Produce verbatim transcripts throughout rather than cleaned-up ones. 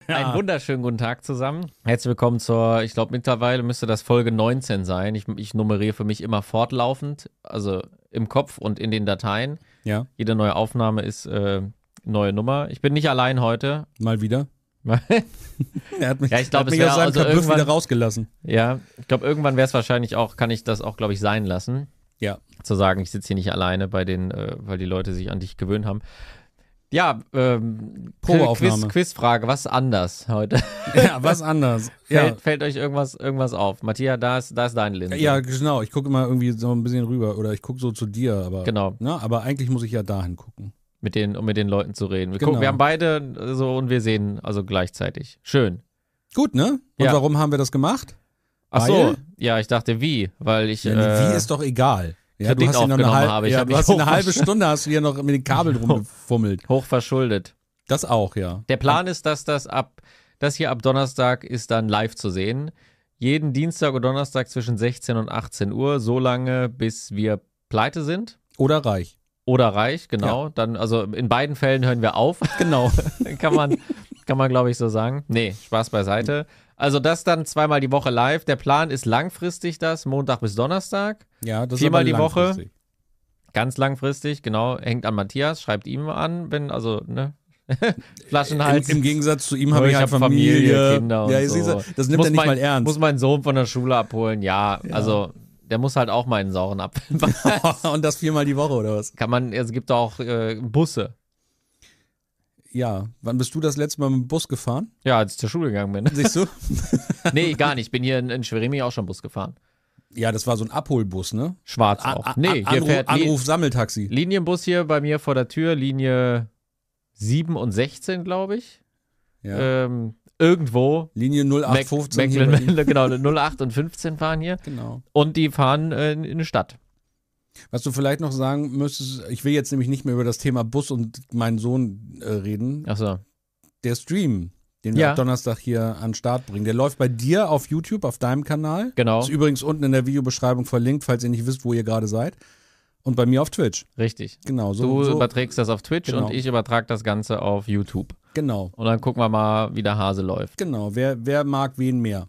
Einen wunderschönen guten Tag zusammen. Herzlich willkommen zur, ich glaube mittlerweile müsste das Folge neunzehn sein. Ich, ich nummeriere für mich immer fortlaufend, also im Kopf und in den Dateien. Ja. Jede neue Aufnahme ist äh, neue Nummer. Ich bin nicht allein heute. Mal wieder. er hat mich, ja, ich glaub, er hat mich aus seinem also Kabuff wieder rausgelassen. Ja, ich glaube, irgendwann wäre es wahrscheinlich auch, kann ich das auch, glaube ich, sein lassen. Ja. Zu sagen, ich sitze hier nicht alleine bei den, äh, weil die Leute sich an dich gewöhnt haben. Ja, ähm, Probeaufnahme. Quiz, Quizfrage, was anders heute? Ja, was anders. Ja. Fällt, fällt euch irgendwas, irgendwas auf? Matthias, da ist, da ist deine Linse. Ja, genau. Ich gucke immer irgendwie so ein bisschen rüber oder ich gucke so zu dir. Aber, genau. Ne, aber eigentlich muss ich ja dahin gucken. Mit den, um mit den Leuten zu reden. Wir, genau. gucken, wir haben beide so und wir sehen also gleichzeitig. Schön. Gut, ne? Und ja. warum haben wir das gemacht? Ach so, ja, ich dachte wie, weil ich... Ja, nee, äh, wie ist doch egal. Ja, Kredit du hast hier noch eine, halb, habe. Ich ja, hab du hast mich eine halbe Stunde hast du hier noch mit den Kabeln rumgefummelt. Hochverschuldet. Das auch, ja. Der Plan ist, dass das ab, das hier ab Donnerstag ist dann live zu sehen. Jeden Dienstag und Donnerstag zwischen sechzehn und achtzehn Uhr, so lange, bis wir pleite sind. Oder reich. Oder reich, genau. Ja. Dann, also in beiden Fällen hören wir auf. Genau. kann man, kann man glaube ich so sagen. Nee, Spaß beiseite. Also das dann zweimal die Woche live. Der Plan ist langfristig das, Montag bis Donnerstag. Ja, das Viermal ist aber die Woche. langfristig. Ganz langfristig, genau. Hängt an Matthias, schreibt ihm an, wenn, also, ne. Flaschenhals. Im, Im Gegensatz zu ihm habe ich ich halt hab Familie, Familie, Kinder und ja, so. Siehste, das nimmt muss er nicht mein, mal ernst. Muss meinen Sohn von der Schule abholen, ja, ja. also der muss halt auch meinen sauren Apfel. Und das viermal die Woche, oder was? Kann man, es gibt auch äh, Busse. Ja, wann bist du das letzte Mal mit dem Bus gefahren? Ja, als ich zur Schule gegangen bin. Siehst du? Nee, gar nicht. Ich bin hier in, in Schwerini auch schon Bus gefahren. Ja, das war so ein Abholbus, ne? Schwarz auch. A nee, hier Anruf, fährt Anruf Sammeltaxi. Linienbus hier bei mir vor der Tür, Linie sieben und sechzehn, glaube ich. Ja. Ähm, irgendwo. Linie null acht fünfzehn. Mac genau, null acht und fünfzehn fahren hier. Genau. Und die fahren äh, in, in eine Stadt. Was du vielleicht noch sagen müsstest, ich will jetzt nämlich nicht mehr über das Thema Bus und meinen Sohn äh, reden. Ach so. Der Stream, den wir Ja. am Donnerstag hier an den Start bringen, der läuft bei dir auf YouTube, auf deinem Kanal. Genau. Ist übrigens unten in der Videobeschreibung verlinkt, falls ihr nicht wisst, wo ihr gerade seid. Und bei mir auf Twitch. Richtig. Genau. So, Du so, überträgst das auf Twitch Genau. und ich übertrage das Ganze auf YouTube. Genau. Und dann gucken wir mal, wie der Hase läuft. Genau. Wer, wer mag wen mehr?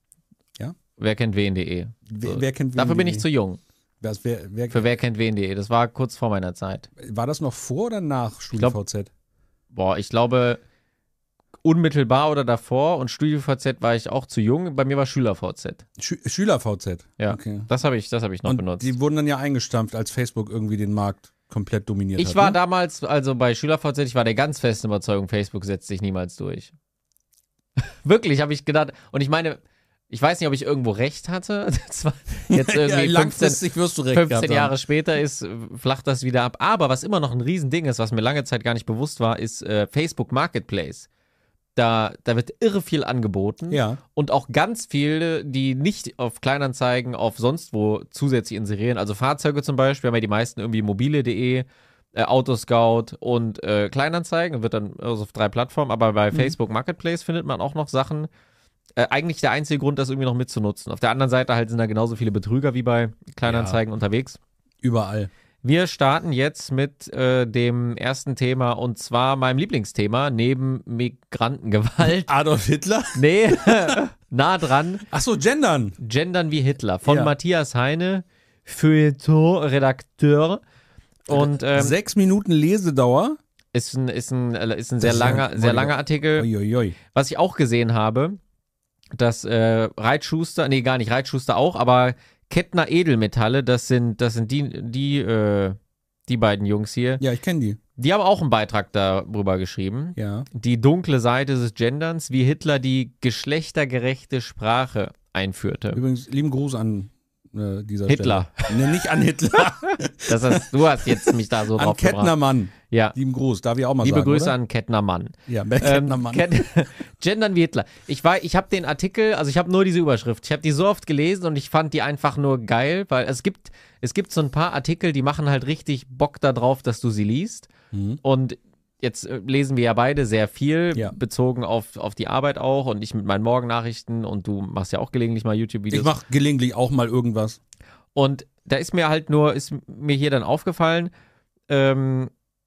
Wer kennt wen.de. Wer, So. wer kennt wen? Dafür bin ich zu jung. Wer, wer, wer, Für wer kennt wen.de. Das war kurz vor meiner Zeit. war das noch vor oder nach glaub- StudiVZ? Boah, ich glaube unmittelbar oder davor und StudioVZ war ich auch zu jung. Bei mir war SchülerVZ. Schü SchülerVZ. Ja, Okay. das habe ich, das hab ich noch Und benutzt. die wurden dann ja eingestampft, als Facebook irgendwie den Markt komplett dominiert hat. Ich war ne? damals, also bei SchülerVZ, ich war der ganz festen Überzeugung, Facebook setzt sich niemals durch. Wirklich, habe ich gedacht. Und ich meine, ich weiß nicht, ob ich irgendwo recht hatte. Das war jetzt irgendwie ja, fünfzehn, langfristig wirst du recht fünfzehn gehabt Jahre haben. später ist, flacht das wieder ab. Aber was immer noch ein Riesending ist, was mir lange Zeit gar nicht bewusst war, ist äh, Facebook Marketplace. Da, da wird irre viel angeboten Ja. und auch ganz viele, die nicht auf Kleinanzeigen, auf sonst wo zusätzlich inserieren. Also Fahrzeuge zum Beispiel, haben ja die meisten irgendwie mobile.de, äh, Autoscout und äh, Kleinanzeigen. Wird dann also auf drei Plattformen. Aber bei Mhm. Facebook Marketplace findet man auch noch Sachen. Äh, eigentlich der einzige Grund, das irgendwie noch mitzunutzen. Auf der anderen Seite halt sind da genauso viele Betrüger wie bei Kleinanzeigen Ja. unterwegs. Überall. Wir starten jetzt mit äh, dem ersten Thema und zwar meinem Lieblingsthema neben Migrantengewalt. Adolf Hitler? Nee, nah dran. Achso, Gendern. Gendern wie Hitler von Ja. Matthias Heine, Feuilleton-Redakteur. Und ähm, Sechs Minuten Lesedauer. ist ein, ist ein, äh, ist ein sehr Das ist ja- langer, sehr langer Artikel. Uiuiui. Was ich auch gesehen habe, dass äh, Reitschuster, nee, gar nicht Reitschuster auch, aber Kettner Edelmetalle, das sind, das sind die, die, äh, die beiden Jungs hier. Ja, ich kenne die. Die haben auch einen Beitrag darüber geschrieben. Ja. Die dunkle Seite des Genderns, wie Hitler die geschlechtergerechte Sprache einführte. Übrigens, lieben Gruß an äh, dieser Hitler. Stelle. Nee, nicht an Hitler. Das heißt, du hast jetzt mich da so an drauf gebracht. Kettnermann. Ja. Lieben Gruß, darf ich auch mal Liebe sagen, Grüße oder? an Kettner Mann. Ja, Kettner Ähm, Mann. Ket Gendern wie Hitler. Ich war, ich habe den Artikel, also ich habe nur diese Überschrift. Ich habe die so oft gelesen und ich fand die einfach nur geil, weil es gibt, es gibt so ein paar Artikel, die machen halt richtig Bock darauf, dass du sie liest. Mhm. Und jetzt äh, lesen wir ja beide sehr viel, Ja. bezogen auf, auf die Arbeit auch und ich mit meinen Morgennachrichten und du machst ja auch gelegentlich mal YouTube-Videos. Ich mache gelegentlich auch mal irgendwas. Und da ist mir halt nur, ist mir hier dann aufgefallen, ähm,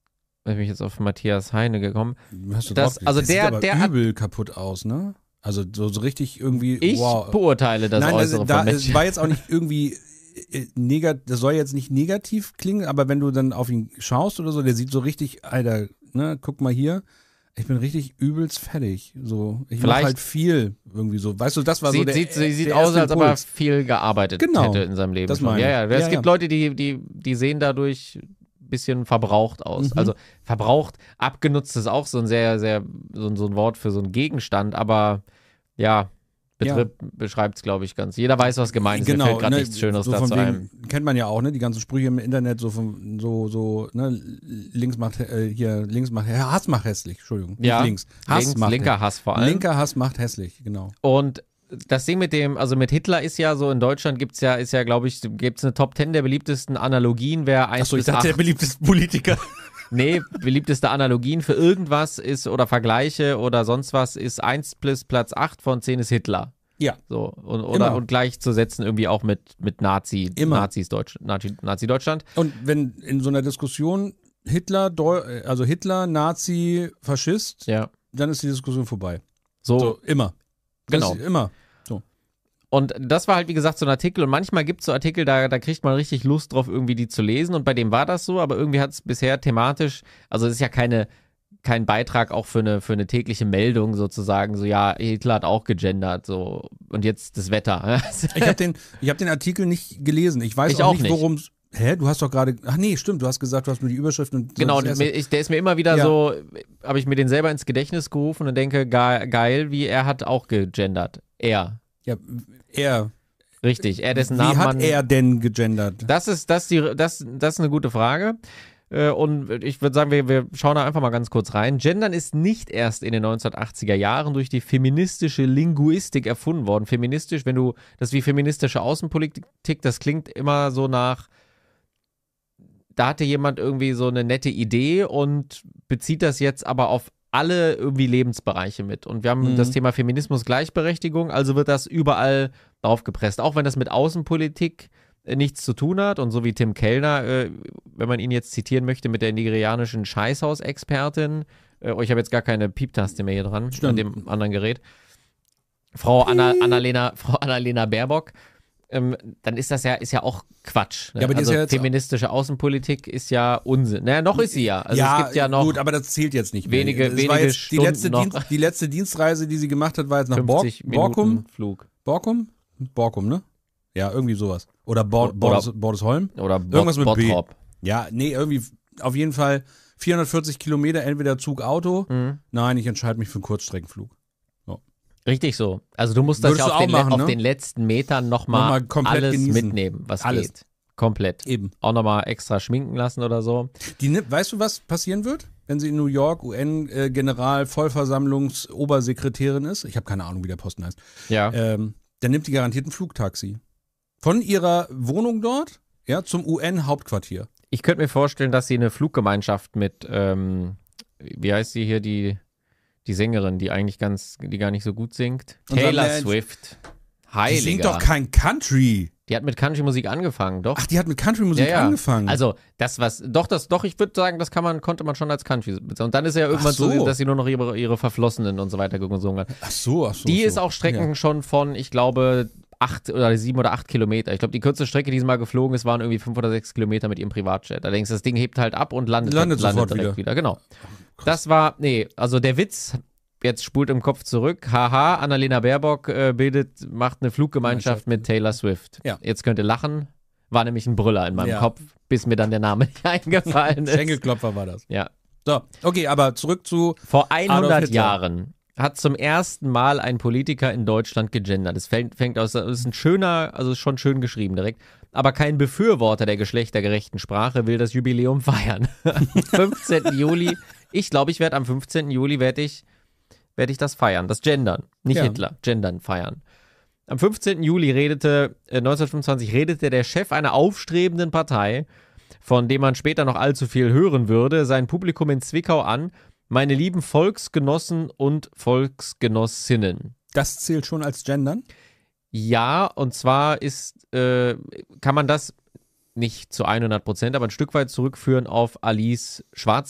bin ich jetzt auf Matthias Heine gekommen. Hast du Das- drauf- also das der- sieht aber der hat- übel kaputt aus, ne? Also so, so richtig irgendwie, Ich wow. beurteile das Nein, Äußere das, da, von es Menschen. war jetzt auch nicht irgendwie äh, negat, das soll jetzt nicht negativ klingen, aber wenn du dann auf ihn schaust oder so, der sieht so richtig, Alter, ne, guck mal hier, ich bin richtig übelst fertig. So, ich mach Vielleicht- halt viel irgendwie so. Weißt du, das war so Sieht, der sieht, der sieht erste aus, als ob er Impuls. viel gearbeitet Genau, hätte in seinem Leben. das schon. meine Ja, ich. ja. Es Ja, gibt ja. Leute, die, die, die sehen dadurch ein bisschen verbraucht aus. Mhm. Also verbraucht, abgenutzt ist auch so ein sehr, sehr, so, ein- so ein Wort für so einen Gegenstand, aber ja, betrifft, beschreibt es, glaube ich, ganz. Jeder weiß, was gemeint ist. Mir fällt gerade ne, nichts Schöneres so dazu von ein. wegen, kennt man ja auch, ne, die ganzen Sprüche im Internet, so von, so, so, ne, links macht, äh, hier, links macht, ja, Hass macht hässlich, Entschuldigung, nicht Ja, links. Hass Links, macht linker Hass vor allem. Linker Hass macht hässlich, genau. Und das Ding mit dem, also mit Hitler ist ja so, in Deutschland gibt es ja, ist ja, glaube ich, gibt es eine Top Ten der beliebtesten Analogien, wer eins bis acht, beliebteste Politiker. nee, beliebteste Analogien für irgendwas ist oder Vergleiche oder sonst was ist eins plus Platz acht von zehn ist Hitler. Ja. So, und, oder, Immer. und gleich zu setzen irgendwie auch mit, mit Nazi, Immer. Nazis Deutsch, Nazi, Nazi Deutschland. Und wenn in so einer Diskussion Hitler, Deu also Hitler, Nazi, Faschist, Ja. dann ist die Diskussion vorbei. So, So, immer. Das Genau. ist immer. und das war halt, wie gesagt, so ein Artikel. Und manchmal gibt es so Artikel, da, da kriegt man richtig Lust drauf, irgendwie die zu lesen. Und bei dem war das so, aber irgendwie hat es bisher thematisch, also es ist ja keine, kein Beitrag auch für eine, für eine tägliche Meldung sozusagen, so ja, Hitler hat auch gegendert, so und jetzt das Wetter. Ich habe den, ich hab den Artikel nicht gelesen. Ich weiß Ich auch auch nicht, nicht. worum es. Hä? Du hast doch gerade. Ach nee, stimmt. Du hast gesagt, du hast nur die Überschrift und. Genau, das mir- erste- ich, der ist mir immer wieder Ja. so, habe ich mir den selber ins Gedächtnis gerufen und denke, ge geil, wie er hat auch gegendert. Er. Ja, er. Richtig, er dessen Wie Namen hat man. er denn gegendert? Das ist, das, die, das, das ist eine gute Frage. Äh, Und ich würde sagen, wir, wir schauen da einfach mal ganz kurz rein. Gendern ist nicht erst in den neunzehnhundertachtziger Jahren durch die feministische Linguistik erfunden worden. Feministisch, wenn du, das ist wie feministische Außenpolitik, das klingt immer so nach, da hatte jemand irgendwie so eine nette Idee und bezieht das jetzt aber auf alle irgendwie Lebensbereiche mit. Und wir haben Mhm. das Thema Feminismus, Gleichberechtigung, also wird das überall draufgepresst. Auch wenn das mit Außenpolitik äh, nichts zu tun hat und so wie Tim Kellner, äh, wenn man ihn jetzt zitieren möchte, mit der nigerianischen Scheißhaus-Expertin, äh, oh, ich habe jetzt gar keine Pieptaste mehr hier dran, an Stimmt. dem anderen Gerät, Frau Anna, Annalena, Frau Annalena Baerbock, ähm, dann ist das ja, ist ja auch Quatsch. Ne? Ja, aber die ist also ja jetzt- feministische Außenpolitik ist ja Unsinn. Naja, noch ist sie ja. Also ja, es gibt ja noch gut, aber das zählt jetzt nicht wenige- mehr. Es wenige war jetzt die, Stunden letzte noch. Dienst, die letzte Dienstreise, die sie gemacht hat, war jetzt nach Bork, fünfzig Borkum. Minuten Flug. Borkum? Borkum, ne? Ja, irgendwie sowas. Oder Bord, Oder- Bordes, Bordesholm? Oder Bot, Irgendwas mit B. Bottrop. Ja, nee, irgendwie auf jeden Fall vierhundertvierzig Kilometer, entweder Zug, Auto. Mhm. Nein, ich entscheide mich für einen Kurzstreckenflug. Richtig so. Also du musst das Würdest ja auf, du den, auch machen, auf ne? den letzten Metern nochmal Nochmal komplett alles genießen. mitnehmen, was Alles. geht. Komplett. Eben. Auch nochmal extra schminken lassen oder so. Die, nimmt- weißt du, was passieren wird, wenn sie in New York U N-General-Vollversammlungs-Obersekretärin ist? Ich habe keine Ahnung, wie der Posten heißt. Ja. Ähm, dann nimmt die garantiert ein Flugtaxi. Von ihrer Wohnung dort, ja, zum U N-Hauptquartier. Ich könnte mir vorstellen, dass sie eine Fluggemeinschaft mit, ähm, wie heißt sie hier, die, die Sängerin, die eigentlich ganz, die gar nicht so gut singt? Unser Taylor Mensch. Swift. Die Heiliger. singt doch kein Country. Die hat mit Country-Musik angefangen, doch. Ach, die hat mit Country-Musik Ja, ja. angefangen. Also, das was, doch, das, doch, ich würde sagen, das kann man, konnte man schon als Country bezeichnen. Und dann ist ja irgendwann Ach so. so, dass sie nur noch ihre, ihre Verflossenen und so weiter gesungen hat. ach so, ach so. Die so. ist auch Strecken schon von, ich glaube, acht oder sieben oder acht Kilometer. Ich glaube, die kürzeste Strecke, die sie mal geflogen ist, waren irgendwie fünf oder sechs Kilometer mit ihrem Privatjet. Da denkst du, das Ding hebt halt ab und landet, Landet landet sofort direkt wieder. wieder. Genau. Das war, nee, also der Witz, jetzt spult im Kopf zurück. Haha, Annalena Baerbock äh, bildet, macht eine Fluggemeinschaft mit Taylor Swift. Ja. Jetzt könnt ihr lachen. War nämlich ein Brüller in meinem Ja. Kopf, bis mir dann der Name nicht eingefallen ist. Schenkelklopfer war das. Ja. So, okay, aber zurück zu. Vor Adolf hundert Hitler. Jahren hat zum ersten Mal ein Politiker in Deutschland gegendert. Das fängt, fängt aus, das ist ein schöner, also ist schon schön geschrieben direkt. Aber kein Befürworter der geschlechtergerechten Sprache will das Jubiläum feiern. Am fünfzehnten Juli, ich glaube, ich werde am fünfzehnten Juli werde ich, werde ich das feiern. Das Gendern, nicht Ja. Hitler, Gendern feiern. Am fünfzehnten Juli redete, äh, neunzehnhundertfünfundzwanzig redete der Chef einer aufstrebenden Partei, von dem man später noch allzu viel hören würde, sein Publikum in Zwickau an: Meine lieben Volksgenossen und Volksgenossinnen. Das zählt schon als Gendern? Ja, und zwar ist, äh, kann man das nicht zu hundert Prozent, aber ein Stück weit zurückführen auf Alice Schwarzer.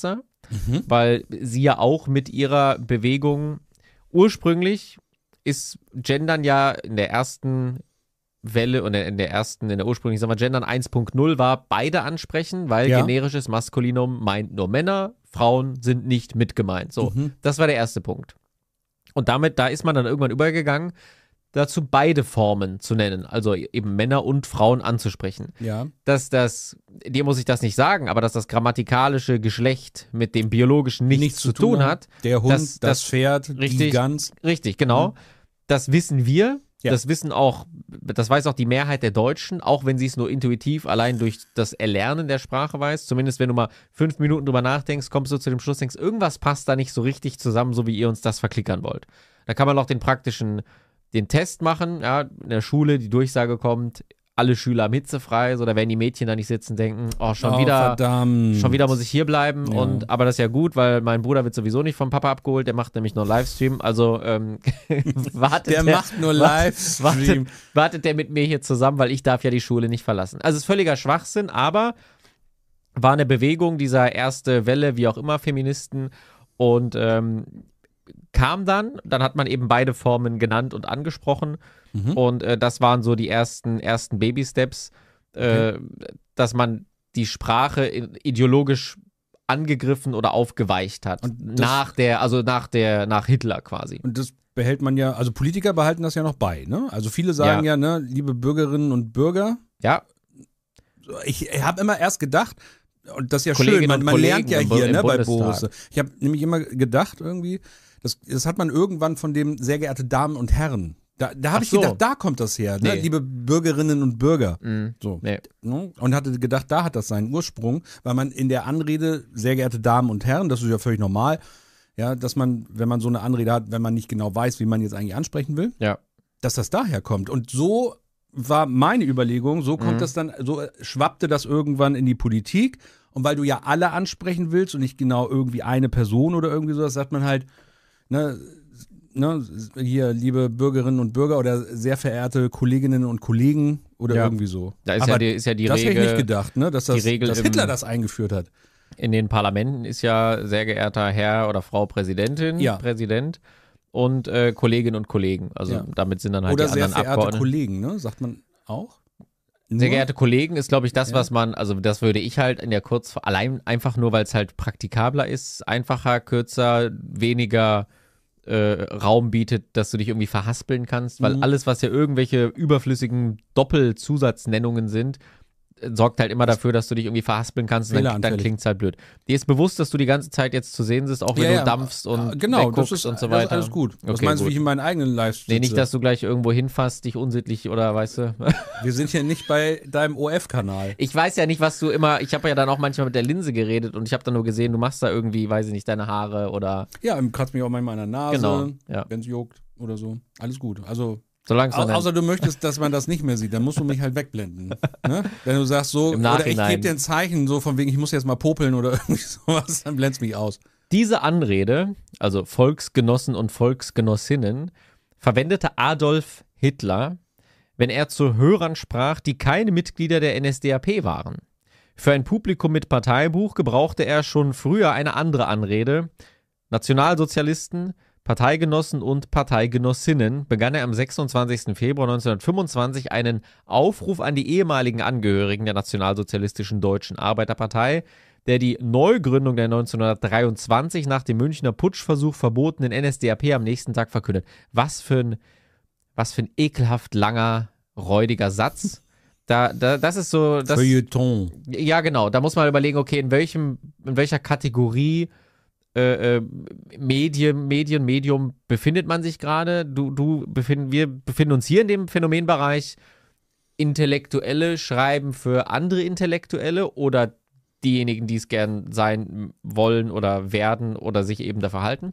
Mhm. weil sie ja auch mit ihrer Bewegung ursprünglich ist Gendern ja in der ersten Welle und in der ersten, in der ursprünglichen, sagen wir, Gendern eins Punkt null war beide ansprechen, weil Ja. generisches Maskulinum meint nur Männer, Frauen sind nicht mit gemeint. So, Mhm. das war der erste Punkt. Und damit, da ist man dann irgendwann übergegangen, dazu beide Formen zu nennen, also eben Männer und Frauen anzusprechen. Ja. Dass das, dir muss ich das nicht sagen, aber dass das grammatikalische Geschlecht mit dem biologischen nichts, zu tun hat. Der Hund, das- das, das- Pferd, die richtig. Gans. Richtig, genau. Das wissen wir. Ja. Das wissen auch, das weiß auch die Mehrheit der Deutschen, auch wenn sie es nur intuitiv allein durch das Erlernen der Sprache weiß. Zumindest wenn du mal fünf Minuten drüber nachdenkst, kommst du zu dem Schluss, denkst, irgendwas passt da nicht so richtig zusammen, so wie ihr uns das verklickern wollt. Da kann man auch den praktischen, den Test machen, ja, in der Schule, die Durchsage kommt, alle Schüler haben hitzefrei, so, da werden die Mädchen da nicht sitzen, denken, oh, schon Oh, wieder, verdammt. schon wieder muss ich hier bleiben. Ja. Und, aber das ist ja gut, weil mein Bruder wird sowieso nicht vom Papa abgeholt, der macht nämlich nur Livestream, also ähm, wartet Der macht nur wartet, Livestream. wartet, wartet der mit mir hier zusammen, weil ich darf ja die Schule nicht verlassen. Also es ist völliger Schwachsinn, aber war eine Bewegung dieser erste Welle, wie auch immer, Feministen und ähm, kam dann, dann hat man eben beide Formen genannt und angesprochen Mhm. und äh, das waren so die ersten, ersten Baby-Steps, äh, dass man die Sprache in, ideologisch angegriffen oder aufgeweicht hat. Und das- Nach der, also nach der, nach Hitler quasi. Und das behält man ja, also Politiker behalten das ja noch bei, ne? Also viele sagen ja, Ja. ne, liebe Bürgerinnen und Bürger, Ja, ich, ich habe immer erst gedacht, und das ist ja Kolleginnen schön, man, und man lernt Kollegen ja im Bu- hier, im ne, bei Bundestag. Borusse. Ich habe nämlich immer gedacht irgendwie, das, das hat man irgendwann von dem sehr geehrte Damen und Herren. Da, da habe Ach ich so. gedacht, da kommt das her, ne? Nee. Liebe Bürgerinnen und Bürger. mh, So. nee. Ne? Und hatte gedacht, da hat das seinen Ursprung, weil man in der Anrede, sehr geehrte Damen und Herren, das ist ja völlig normal, ja, dass man, wenn man so eine Anrede hat, wenn man nicht genau weiß, wie man jetzt eigentlich ansprechen will, Ja. dass das daher kommt. Und so war meine Überlegung, so kommt Mhm. das dann, so schwappte das irgendwann in die Politik. Und weil du ja alle ansprechen willst und nicht genau irgendwie eine Person oder irgendwie sowas, sagt man halt, ne, ne, hier, liebe Bürgerinnen und Bürger oder sehr verehrte Kolleginnen und Kollegen oder Ja. irgendwie so. Da ist Aber ja die, ist ja die das hätte ich nicht Regel, gedacht, ne, dass, das, die Regel dass im- Hitler das eingeführt hat. in den Parlamenten ist ja sehr geehrter Herr oder Frau Präsidentin, Ja. Präsident und äh, Kolleginnen und Kollegen. Also Ja. damit sind dann halt Oder die sehr anderen verehrte Abgeordneten. Kollegen, ne, sagt man auch. Sehr Nur? geehrte Kollegen ist, glaube ich, das, Ja. was man, also das würde ich halt in der Kurz, allein einfach nur, weil es halt praktikabler ist, einfacher, kürzer, weniger äh, Raum bietet, dass du dich irgendwie verhaspeln kannst, weil Mhm. alles, was ja irgendwelche überflüssigen Doppelzusatznennungen sind, äh, sorgt halt immer dafür, dass du dich irgendwie verhaspeln kannst und dann, dann Fehleranfällig. klingt es halt blöd. Dir ist bewusst, dass du die ganze Zeit jetzt zu sehen bist, auch wenn Ja, du ja. dampfst und Ja, genau, das wegguckst ist, und so das ist weiter. alles gut. Was Okay, meinst du, gut. wie ich in meinen eigenen Live Nee, nicht, sitze? dass du gleich irgendwo hinfasst, dich unsittlich oder weißt du. Wir sind hier nicht bei deinem O F-Kanal. Ich weiß ja nicht, was du immer, ich habe ja dann auch manchmal mit der Linse geredet und ich habe dann nur gesehen, du machst da irgendwie, weiß ich nicht, deine Haare oder Ja, kratzt mich auch manchmal an der Nase, Genau, ja. wenn es juckt oder so. Alles gut. Also, solange es au dann außer du möchtest, dass man das nicht mehr sieht, dann musst du mich halt wegblenden. Ne? Wenn du sagst so, Im oder ich Nachhinein. gebe dir ein Zeichen, so von wegen, ich muss jetzt mal popeln oder irgendwie sowas, dann blendest mich aus. Diese Anrede, also Volksgenossen und Volksgenossinnen, verwendete Adolf Hitler, wenn er zu Hörern sprach, die keine Mitglieder der N S D A P waren. Für ein Publikum mit Parteibuch gebrauchte er schon früher eine andere Anrede. Nationalsozialisten, Parteigenossen und Parteigenossinnen begann er am sechsundzwanzigsten Februar neunzehnhundertfünfundzwanzig einen Aufruf an die ehemaligen Angehörigen der Nationalsozialistischen Deutschen Arbeiterpartei, der die Neugründung der neunzehnhundertdreiundzwanzig nach dem Münchner Putschversuch verbotenen N S D A P am nächsten Tag verkündet. Was für ein, was für ein ekelhaft langer, räudiger Satz. Da, da, das ist so, das, Feuilleton. ja genau, da muss man überlegen, okay, in welchem, in welcher Kategorie äh, äh, Medien, Medien, Medium befindet man sich gerade? Du, du befinden, wir befinden uns hier in dem Phänomenbereich. Intellektuelle schreiben für andere Intellektuelle oder diejenigen, die es gern sein wollen oder werden oder sich eben dafür halten.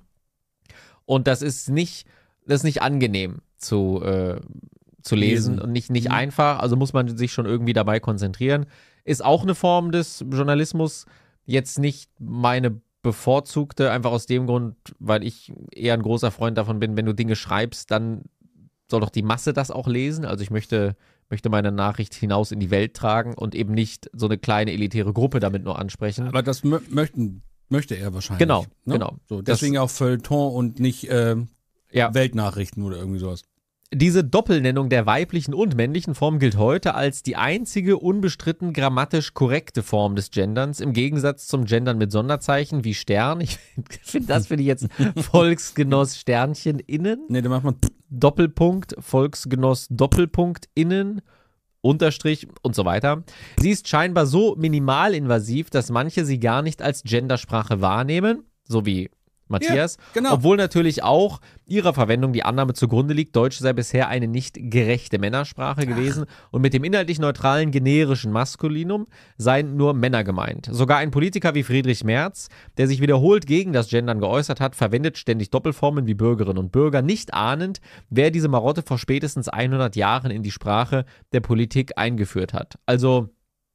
Und das ist nicht, das ist nicht angenehm zu, äh, zu lesen, Lesen. und nicht, nicht Mhm. einfach. Also muss man sich schon irgendwie dabei konzentrieren. Ist auch eine Form des Journalismus. Jetzt nicht meine bevorzugte, einfach aus dem Grund, weil ich eher ein großer Freund davon bin, wenn du Dinge schreibst, dann soll doch die Masse das auch lesen. Also ich möchte, möchte meine Nachricht hinaus in die Welt tragen und eben nicht so eine kleine elitäre Gruppe damit nur ansprechen. Aber das mö möchten Möchte er wahrscheinlich. Genau, ne? genau. So, deswegen das, auch Feuilleton und nicht äh, ja. Weltnachrichten oder irgendwie sowas. Diese Doppelnennung der weiblichen und männlichen Form gilt heute als die einzige unbestritten grammatisch korrekte Form des Genderns, im Gegensatz zum Gendern mit Sonderzeichen wie Stern. Ich finde, das finde ich jetzt Volksgenoss Sternchen innen. Nee, da macht man Doppelpunkt, Volksgenoss Doppelpunkt innen, Unterstrich und so weiter. Sie ist scheinbar so minimalinvasiv, dass manche sie gar nicht als Gendersprache wahrnehmen, so wie Matthias, ja, genau. Obwohl natürlich auch ihrer Verwendung die Annahme zugrunde liegt, Deutsch sei bisher eine nicht gerechte Männersprache gewesen und mit dem inhaltlich neutralen generischen Maskulinum seien nur Männer gemeint. Sogar ein Politiker wie Friedrich Merz, der sich wiederholt gegen das Gendern geäußert hat, verwendet ständig Doppelformen wie Bürgerinnen und Bürger, nicht ahnend, wer diese Marotte vor spätestens hundert Jahren in die Sprache der Politik eingeführt hat. Also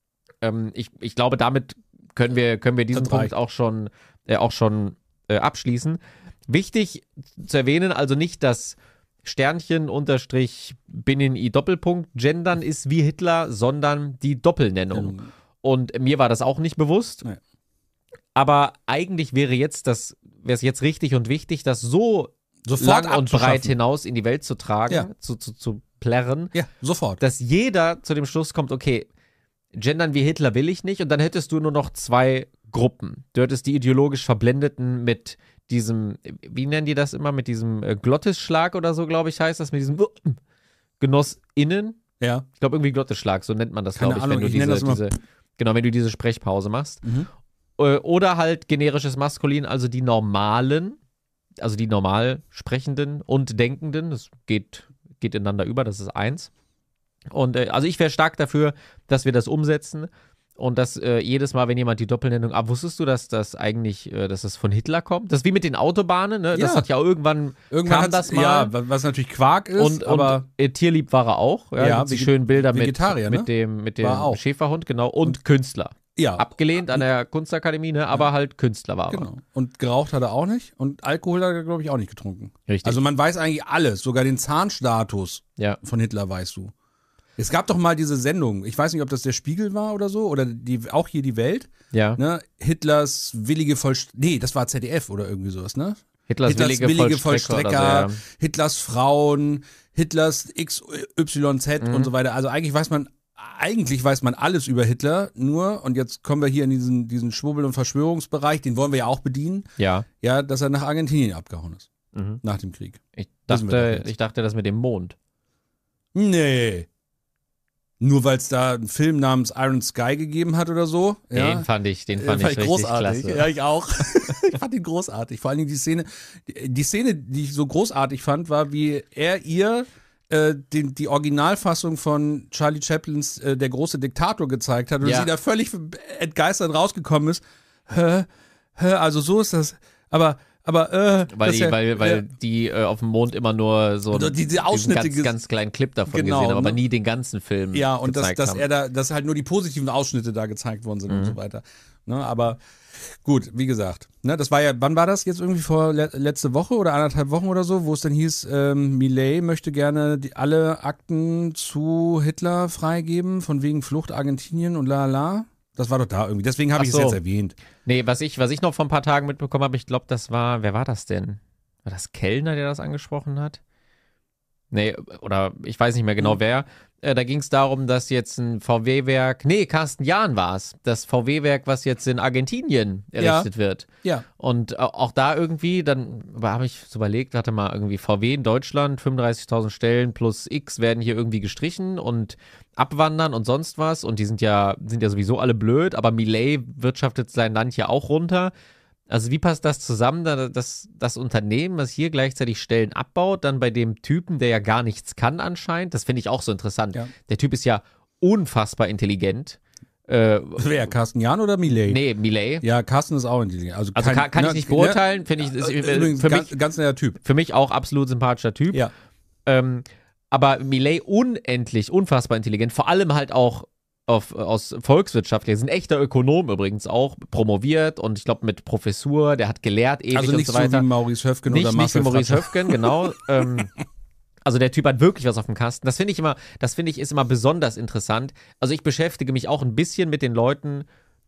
ähm, ich, ich glaube, damit können wir, können wir diesen Punkt auch schon, äh, auch schon abschließen. Wichtig zu erwähnen, also nicht das Sternchen unterstrich Binnen i Doppelpunkt gendern ist wie Hitler, sondern die Doppelnennung. Mhm. Und mir war das auch nicht bewusst. Nee. Aber eigentlich wäre jetzt das, wäre es jetzt richtig und wichtig, das so sofort lang und breit hinaus in die Welt zu tragen, ja. zu, zu, zu plärren, ja, sofort. Dass jeder zu dem Schluss kommt, okay, gendern wie Hitler will ich nicht, und dann hättest du nur noch zwei Gruppen. Du hättest die ideologisch Verblendeten mit diesem, wie nennen die das immer, mit diesem äh, Glottisschlag oder so, glaube ich, heißt das, mit diesem uh, GenossInnen. Ja. Ich glaube, irgendwie Glottisschlag, so nennt man das, glaube ich, Ahnung, wenn du ich diese, das immer diese, genau, wenn du diese Sprechpause machst. Mhm. Äh, oder halt generisches Maskulin, also die normalen, also die normal Sprechenden und Denkenden, das geht, geht ineinander über, das ist eins. Und äh, also ich wäre stark dafür, dass wir das umsetzen. Und dass äh, jedes Mal, wenn jemand die Doppelnennung, ah, wusstest du, dass das eigentlich, äh, dass das von Hitler kommt? Das ist wie mit den Autobahnen, ne? Das ja. hat ja irgendwann, irgendwann kam das mal. Ja, was natürlich Quark ist, und, aber und äh, tierlieb war er auch. Ja, ja, die schönen Bilder mit, Vegetarier, mit ne? dem, mit dem Schäferhund, genau, und, und Künstler. Ja. Abgelehnt an der Kunstakademie, ne? Aber ja. halt Künstler war er. Genau. Und geraucht hat er auch nicht und Alkohol hat er, glaube ich, auch nicht getrunken. Richtig. Also man weiß eigentlich alles, sogar den Zahnstatus ja. von Hitler weißt du. Es gab doch mal diese Sendung, ich weiß nicht, ob das der Spiegel war oder so, oder die, auch hier die Welt. Ja. Ne? Hitlers willige Vollstrecker, nee, das war Z D F oder irgendwie sowas, ne? Hitlers, Hitlers willige, willige Vollstrecker, Vollstrecker so, ja. Hitlers Frauen, Hitlers X Y Z mhm. und so weiter. Also eigentlich weiß man, eigentlich weiß man alles über Hitler, nur, und jetzt kommen wir hier in diesen, diesen Schwurbel- und Verschwörungsbereich, den wollen wir ja auch bedienen. Ja. Ja, dass er nach Argentinien abgehauen ist. Mhm. Nach dem Krieg. Ich dachte, ich dachte, das mit dem Mond. Nee. Nur weil es da einen Film namens Iron Sky gegeben hat oder so. Ja. Den fand ich, den fand, fand ich ich großartig. Klasse. Ja, ich auch. Ich fand ihn großartig. Vor allen Dingen die Szene, die, die Szene, die ich so großartig fand, war, wie er ihr äh, die, die Originalfassung von Charlie Chaplins äh, Der große Diktator gezeigt hat und ja. sie da völlig entgeistert rausgekommen ist. Hä? Hä? Also so ist das. Aber Aber, äh, weil die, ja, weil, weil ja. die äh, auf dem Mond immer nur so also diese Ausschnitte ganz, ganz kleinen Clip davon genau, gesehen haben, aber ne? nie den ganzen Film Ja, und dass, gezeigt dass haben. er da, dass halt nur die positiven Ausschnitte da gezeigt worden sind mhm. und so weiter. Ne, aber gut, wie gesagt, ne, das war ja, wann war das jetzt irgendwie vor le- letzte Woche oder anderthalb Wochen oder so, wo es dann hieß, ähm, Milei möchte gerne die, alle Akten zu Hitler freigeben, von wegen Flucht Argentinien und la la. Das war doch da irgendwie. Deswegen habe ich so. es jetzt erwähnt. Nee, was ich, was ich noch vor ein paar Tagen mitbekommen habe, ich glaube, das war, wer war das denn? War das Kellner, der das angesprochen hat? Nee, oder ich weiß nicht mehr genau, mhm. wer. Äh, da ging es darum, dass jetzt ein V W-Werk, nee, Carsten Jahn war es, das V W-Werk, was jetzt in Argentinien errichtet ja. wird. Ja. Und äh, auch da irgendwie, dann habe ich so überlegt, warte mal, irgendwie V W in Deutschland, fünfunddreißigtausend Stellen plus X werden hier irgendwie gestrichen und abwandern und sonst was. Und die sind ja, sind ja sowieso alle blöd, aber Milei wirtschaftet sein Land ja auch runter. Also wie passt das zusammen, dass das Unternehmen, das hier gleichzeitig Stellen abbaut, dann bei dem Typen, der ja gar nichts kann anscheinend, das finde ich auch so interessant. Ja. Der Typ ist ja unfassbar intelligent. Äh, Wer, Carsten Jahn oder Milei? Nee, Milei. Ja, Carsten ist auch intelligent. Also, also kein, kann, kann ne, ich nicht beurteilen, finde ich, ist, übrigens für ganz, mich, ganz netter Typ. Für mich auch absolut sympathischer Typ. Ja. Ähm, aber Milei unendlich, unfassbar intelligent, vor allem halt auch Auf, aus Volkswirtschaft, der ist ein echter Ökonom übrigens auch, promoviert und ich glaube mit Professur, der hat gelehrt ewig also und so weiter. Also nicht so wie Maurice Höfgen nicht, oder Marcel Nicht wie Maurice Fratscher. Höfgen, genau. ähm, also der Typ hat wirklich was auf dem Kasten. Das finde ich immer, das finde ich ist immer besonders interessant. Also ich beschäftige mich auch ein bisschen mit den Leuten,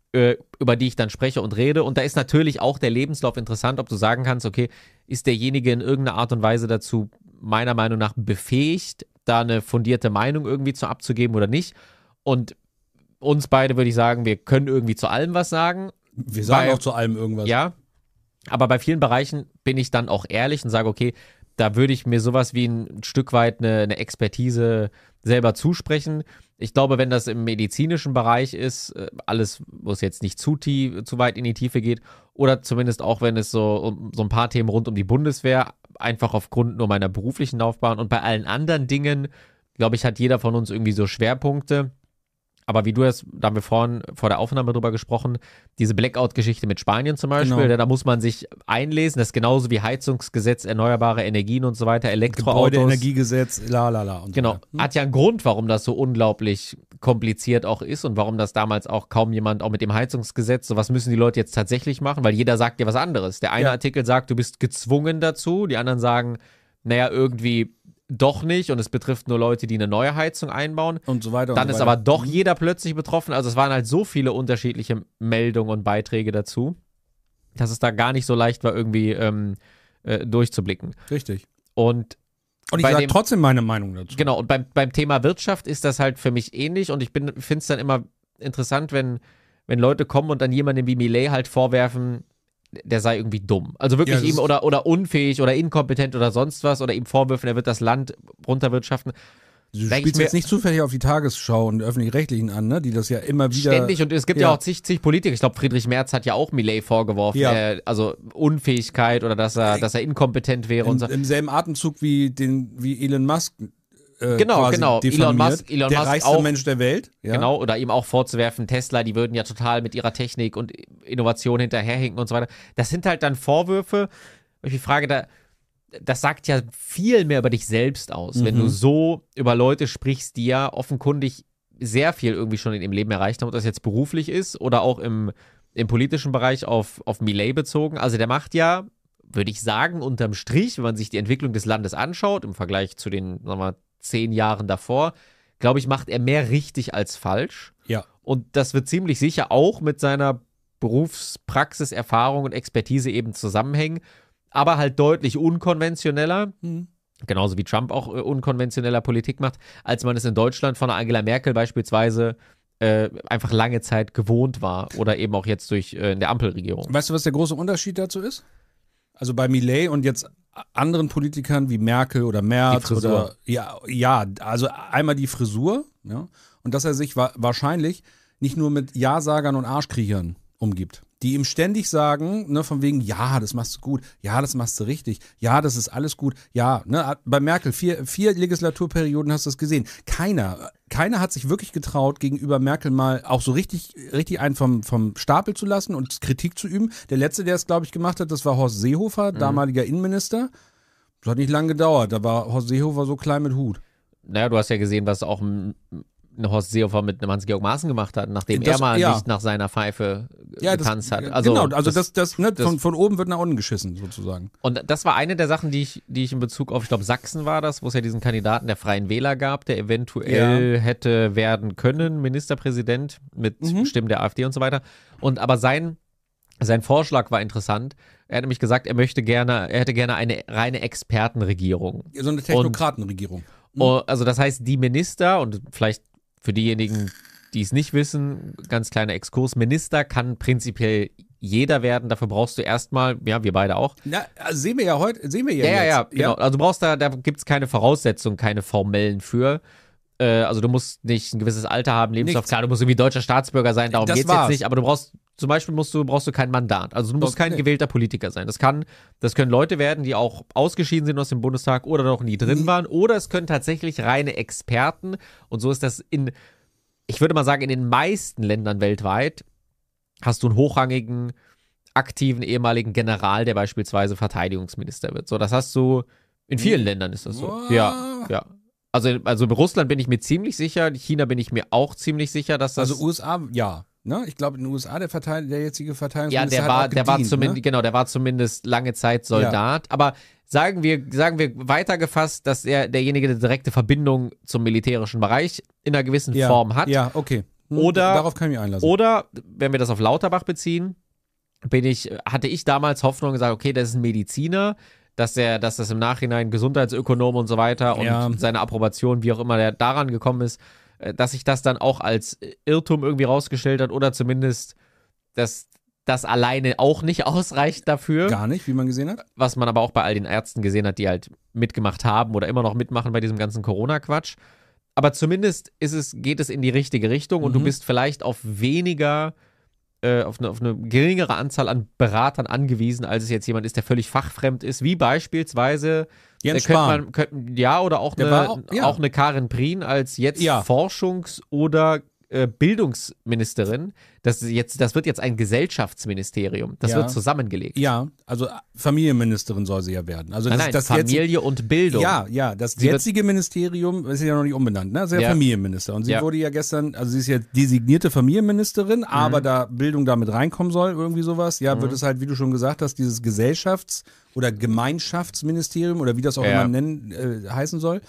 äh, über die ich dann spreche und rede. Und da ist natürlich auch der Lebenslauf interessant, ob du sagen kannst, okay, ist derjenige in irgendeiner Art und Weise dazu meiner Meinung nach befähigt, da eine fundierte Meinung irgendwie zu abzugeben oder nicht. Und uns beide würde ich sagen, wir können irgendwie zu allem was sagen. Wir sagen Bei, auch zu allem irgendwas. Ja, aber bei vielen Bereichen bin ich dann auch ehrlich und sage, okay, da würde ich mir sowas wie ein Stück weit eine, eine Expertise selber zusprechen. Ich glaube, wenn das im medizinischen Bereich ist, alles, wo es jetzt nicht zu, tief, zu weit in die Tiefe geht, oder zumindest auch, wenn es so um so ein paar Themen rund um die Bundeswehr, einfach aufgrund nur meiner beruflichen Laufbahn. Und bei allen anderen Dingen, glaube ich, hat jeder von uns irgendwie so Schwerpunkte. Aber wie du hast, da haben wir vorhin vor der Aufnahme drüber gesprochen, diese Blackout-Geschichte mit Spanien zum Beispiel, Genau. da muss man sich einlesen, das ist genauso wie Heizungsgesetz, erneuerbare Energien und so weiter, Elektroautos. Gebäudeenergiegesetz, la la la. Und Genau, so weiter. Hm? hat ja einen Grund, warum das so unglaublich kompliziert auch ist und warum das damals auch kaum jemand, auch mit dem Heizungsgesetz, so was müssen die Leute jetzt tatsächlich machen, weil jeder sagt dir was anderes. Der eine Ja. Artikel sagt, du bist gezwungen dazu, die anderen sagen, naja, irgendwie doch nicht und es betrifft nur Leute, die eine neue Heizung einbauen. Und so weiter. Dann und so ist weiter. aber doch Mhm. jeder plötzlich betroffen. Also es waren halt so viele unterschiedliche Meldungen und Beiträge dazu, dass es da gar nicht so leicht war, irgendwie ähm, äh, durchzublicken. Richtig. Und Und ich bei sage dem- trotzdem meine Meinung dazu. genau, und beim, beim Thema Wirtschaft ist das halt für mich ähnlich und ich finde es dann immer interessant, wenn, wenn Leute kommen und dann jemandem wie Milei halt vorwerfen, der sei irgendwie dumm. Also wirklich Ja, das ihm ist- oder, oder unfähig oder inkompetent oder sonst was oder ihm vorwürfen, er wird das Land runterwirtschaften. Du Denk ich spielst mir- jetzt nicht zufällig auf die Tagesschau und die Öffentlich-Rechtlichen an, ne? Die das ja immer wieder. Ständig und es gibt ja, Ja. auch zig, zig Politiker. Ich glaube, Friedrich Merz hat ja auch Milei vorgeworfen, Ja. äh, also Unfähigkeit oder dass er, dass er inkompetent wäre und Im, so. im selben Atemzug wie, den, wie Elon Musk. Äh, Genau, quasi genau. Elon diffamiert. Musk- Elon der Musk reichste auch. Mensch der Welt. Ja? Genau, oder ihm auch vorzuwerfen, Tesla, die würden ja total mit ihrer Technik und Innovation hinterherhinken und so weiter. Das sind halt dann Vorwürfe, wo ich mich frage, da, das sagt ja viel mehr über dich selbst aus, wenn Mhm. du so über Leute sprichst, die ja offenkundig sehr viel irgendwie schon in ihrem Leben erreicht haben, ob das jetzt beruflich ist oder auch im, im politischen Bereich auf, auf Milei bezogen. Also der macht ja, würde ich sagen, unterm Strich, wenn man sich die Entwicklung des Landes anschaut, im Vergleich zu den, sagen wir mal, zehn Jahren davor, glaube ich, macht er mehr richtig als falsch. Ja. Und das wird ziemlich sicher auch mit seiner Berufspraxis, Erfahrung und Expertise eben zusammenhängen, aber halt deutlich unkonventioneller, Mhm. genauso wie Trump auch äh, unkonventioneller Politik macht, als man es in Deutschland von Angela Merkel beispielsweise äh, einfach lange Zeit gewohnt war oder eben auch jetzt durch äh, in der Ampelregierung. Weißt du, was der große Unterschied dazu ist? Also bei Milei und jetzt anderen Politikern wie Merkel oder Merz Die Frisur. oder ja, ja, also einmal die Frisur, ja, und dass er sich wa- wahrscheinlich nicht nur mit Ja-Sagern und Arschkriechern umgibt, die ihm ständig sagen, ne, von wegen, ja, das machst du gut, ja, das machst du richtig, ja, das ist alles gut, ja, ne, bei Merkel, vier, vier Legislaturperioden hast du es gesehen. Keiner, keiner hat sich wirklich getraut, gegenüber Merkel mal auch so richtig, richtig einen vom, vom Stapel zu lassen und Kritik zu üben. Der letzte, der es, glaube ich, gemacht hat, das war Horst Seehofer, damaliger Innenminister. Das hat nicht lange gedauert, da war Horst Seehofer so klein mit Hut. Naja, du hast ja gesehen, was auch ein, ein Horst Seehofer mit einem Hans-Georg Maaßen gemacht hat, nachdem Das- er mal ja. nicht nach seiner Pfeife äh, Ja, das, getanzt hat. Also, genau, also das, das, ne, das- von, von oben wird nach unten geschissen, sozusagen. Und das war eine der Sachen, die ich, die ich in Bezug auf, ich glaube, Sachsen war das, wo es ja diesen Kandidaten der Freien Wähler gab, der eventuell hätte werden können, Ministerpräsident mit Mhm. Stimmen der AfD und so weiter. Und aber sein, sein Vorschlag war interessant. Er hat nämlich gesagt, er möchte gerne, er hätte gerne eine reine Expertenregierung. So eine Technokratenregierung. Oh, also das heißt, die Minister, und vielleicht für diejenigen, die es nicht wissen, ganz kleiner Exkurs, Minister kann prinzipiell jeder werden, dafür brauchst du erstmal, ja, wir beide auch. Na, also sehen wir ja heute, sehen wir ja, Ja, ja, jetzt. ja, genau. Also du brauchst da, da gibt es keine Voraussetzungen, keine formellen für. Äh, also du musst nicht ein gewisses Alter haben, Lebenslauf, Nichts. klar, du musst irgendwie deutscher Staatsbürger sein, darum Das geht's jetzt war's. nicht, aber du brauchst, zum Beispiel musst du, brauchst du kein Mandat. Also du musst Okay. kein gewählter Politiker sein. Das kann, das können Leute werden, die auch ausgeschieden sind aus dem Bundestag oder noch nie drin Mhm. waren, oder es können tatsächlich reine Experten, und so ist das in, ich würde mal sagen, in den meisten Ländern weltweit hast du einen hochrangigen, aktiven ehemaligen General, der beispielsweise Verteidigungsminister wird. So, das hast du, in vielen Ländern ist das so. Wow. Ja, ja. Also, also in Russland bin ich mir ziemlich sicher, China bin ich mir auch ziemlich sicher, dass das. Also U S A, ja. Ne? Ich glaube, in den U S A, der, Verteil der jetzige ja, Verteidigungsminister der hat war, auch der war gedient, zumindest, ne? genau, der war zumindest lange Zeit Soldat. Aber sagen wir, sagen wir weitergefasst, dass er derjenige eine direkte Verbindung zum militärischen Bereich in einer gewissen ja. Form hat. Ja, okay. hm, Oder, darauf kann ich mich einlassen. Oder, wenn wir das auf Lauterbach beziehen, bin ich, hatte ich damals Hoffnung gesagt, okay, das ist ein Mediziner, dass er, dass das im Nachhinein Gesundheitsökonom und so weiter und Ja. seine Approbation, wie auch immer der daran gekommen ist, äh, dass sich das dann auch als Irrtum irgendwie rausgestellt hat oder zumindest, dass das alleine auch nicht ausreicht dafür. Gar nicht, wie man gesehen hat. Was man aber auch bei all den Ärzten gesehen hat, die halt mitgemacht haben oder immer noch mitmachen bei diesem ganzen Corona-Quatsch. Aber zumindest ist es, geht es in die richtige Richtung und Mhm. du bist vielleicht auf weniger, äh, auf, eine, auf eine geringere Anzahl an Beratern angewiesen, als es jetzt jemand ist, der völlig fachfremd ist, wie beispielsweise Jens äh, könnte Spahn. man, könnte, ja, oder auch Der eine, war auch- ja. auch eine Karin Prien als jetzt Ja. Forschungs- oder äh, Bildungsministerin. Das, ist jetzt, das wird jetzt ein Gesellschaftsministerium. Das Ja. wird zusammengelegt. Ja, also Familienministerin soll sie ja werden. Also Nein, das, nein, das Familie jetzige, und Bildung. Ja, ja, das Sie wird- jetzige Ministerium ist ja noch nicht umbenannt, ne? Sie ist ja Ja. Familienminister. Und sie Ja. wurde ja gestern, also sie ist ja designierte Familienministerin, aber da Bildung da mit reinkommen soll, irgendwie sowas, ja, wird es halt, wie du schon gesagt hast, dieses Gesellschafts- oder Gemeinschaftsministerium oder wie das auch Ja. immer nennen, äh, heißen soll.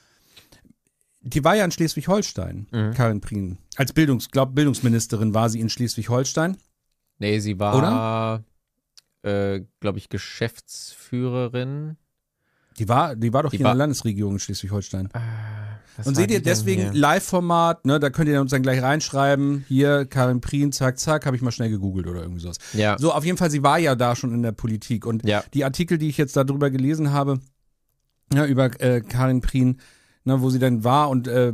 Die war ja in Schleswig-Holstein, Karin Prien. Als Bildungs, glaub, Bildungsministerin war sie in Schleswig-Holstein. Nee, sie war, äh, glaube ich, Geschäftsführerin. Die war, die war doch Die hier war- in der Landesregierung in Schleswig-Holstein. Was Und war seht ihr die denn deswegen hier? Live-Format, ne, da könnt ihr uns dann gleich reinschreiben, hier Karin Prien, zack, zack, habe ich mal schnell gegoogelt oder irgendwie sowas. Ja. So, auf jeden Fall, sie war ja da schon in der Politik und Ja. die Artikel, die ich jetzt darüber gelesen habe, ja, über äh, Karin Prien, ne, wo sie dann war und äh,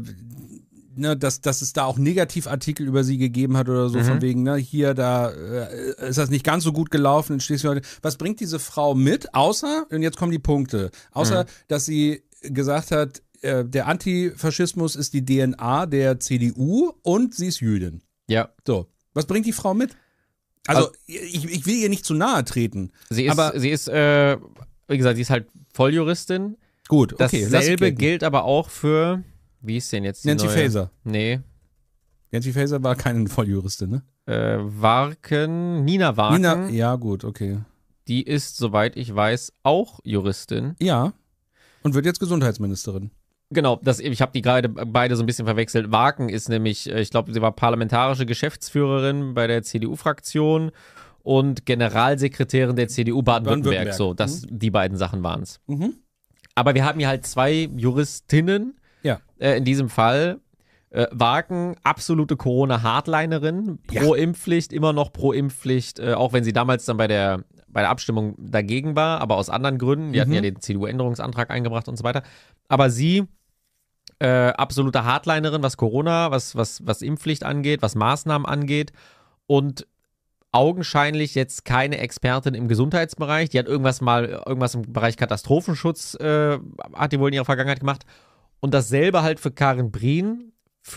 ne, dass, dass es da auch Negativartikel über sie gegeben hat oder so, Mhm. von wegen, ne, hier, da äh, ist das nicht ganz so gut gelaufen in Schleswig-Holstein. Was bringt diese Frau mit, außer, und jetzt kommen die Punkte, außer, Mhm. dass sie gesagt hat, äh, der Antifaschismus ist die D N A der C D U und sie ist Jüdin. Ja. So, was bringt die Frau mit? Also, ich, ich will ihr nicht zu nahe treten. Sie ist, Aber- sie ist, äh, wie gesagt, sie ist halt Volljuristin. Gut, okay. lass ich Dasselbe gelten. gilt aber auch für, wie ist denn jetzt die Nancy neue? Faeser. Nee. Nancy Faeser war keine Volljuristin, ne? Äh, Warken, Nina Warken, Nina, ja, gut, okay. die ist, soweit ich weiß, auch Juristin. Ja. Und wird jetzt Gesundheitsministerin. Genau, das, ich habe die gerade beide so ein bisschen verwechselt. Warken ist nämlich, äh, ich glaube, sie war parlamentarische Geschäftsführerin bei der C D U-Fraktion und Generalsekretärin der C D U Baden-Württemberg. Baden-Württemberg. So, das, die beiden Sachen waren es. Mhm. Aber wir haben hier halt zwei Juristinnen. Ja. Äh, in diesem Fall. Äh, Warken, absolute Corona-Hardlinerin, Ja. pro Impfpflicht, immer noch pro Impfpflicht, äh, auch wenn sie damals dann bei der, bei der Abstimmung dagegen war, aber aus anderen Gründen. Die hatten Mhm. ja den C D U-Änderungsantrag eingebracht und so weiter. Aber sie, äh, absolute Hardlinerin, was Corona, was, was, was Impfpflicht angeht, was Maßnahmen angeht und augenscheinlich jetzt keine Expertin im Gesundheitsbereich. Die hat irgendwas mal, irgendwas im Bereich Katastrophenschutz, äh, hat die wohl in ihrer Vergangenheit gemacht. Und dasselbe halt für Karin Prien,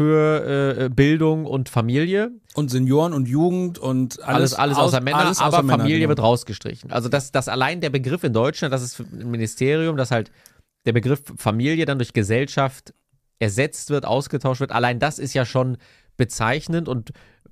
für äh, Bildung und Familie. Und Senioren und Jugend und alles, Alles, alles außer Männer, alles aber außer Männer, Familie genau. wird rausgestrichen. Also das, das allein der Begriff in Deutschland, das ist ein Ministerium, dass halt der Begriff Familie dann durch Gesellschaft ersetzt wird, ausgetauscht wird. Allein das ist ja schon bezeichnend und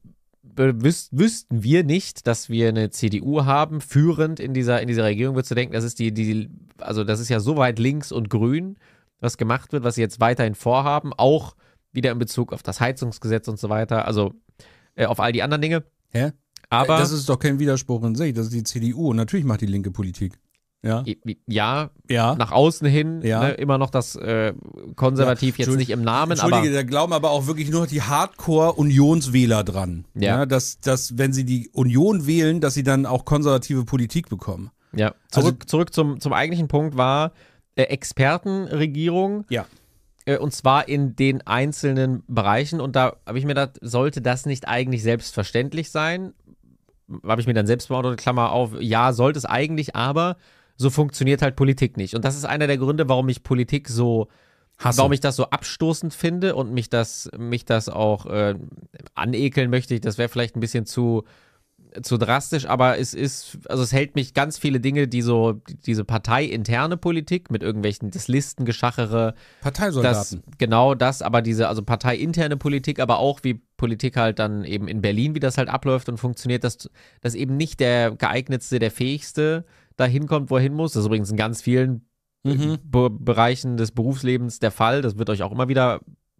wüs wüssten wir nicht, dass wir eine C D U haben, führend in dieser, in dieser Regierung, würdest du denken, das ist die, die, also das ist ja so weit links und grün, was gemacht wird, was sie jetzt weiterhin vorhaben, auch wieder in Bezug auf das Heizungsgesetz und so weiter, also äh, auf all die anderen Dinge. Hä? Aber Das ist doch kein Widerspruch in sich. Das ist die C D U. Und natürlich macht die linke Politik. Ja. ja, Ja. nach außen hin Ja. ne, immer noch das äh, konservativ Ja, jetzt nicht im Namen, Entschuldige, aber da glauben aber auch wirklich nur die Hardcore-Unionswähler dran. Ja. dass, dass, wenn sie die Union wählen, dass sie dann auch konservative Politik bekommen. ja. Also- Zurück, zurück zum, zum eigentlichen Punkt war äh, Expertenregierung. Ja. Äh, Und zwar in den einzelnen Bereichen. Und da habe ich mir gedacht, sollte das nicht eigentlich selbstverständlich sein? Habe ich mir dann selbst beantwortet, Klammer auf, ja, sollte es eigentlich, aber so funktioniert halt Politik nicht. Und das ist einer der Gründe, warum ich Politik so, Hasse. warum ich das so abstoßend finde und mich das, mich das auch äh, anekeln möchte ich. Das wäre vielleicht ein bisschen zu, zu drastisch, aber es ist, also es hält mich ganz viele Dinge, die so, diese parteiinterne Politik mit irgendwelchen, das Listengeschachere, das, Parteisoldaten. genau das, aber diese, also parteiinterne Politik, aber auch wie Politik halt dann eben in Berlin, wie das halt abläuft und funktioniert, dass, dass eben nicht der geeignetste, der fähigste da hinkommt, wo er hin muss. Das ist übrigens in ganz vielen Mhm. Be Bereichen des Berufslebens der Fall. Das wird euch auch immer wieder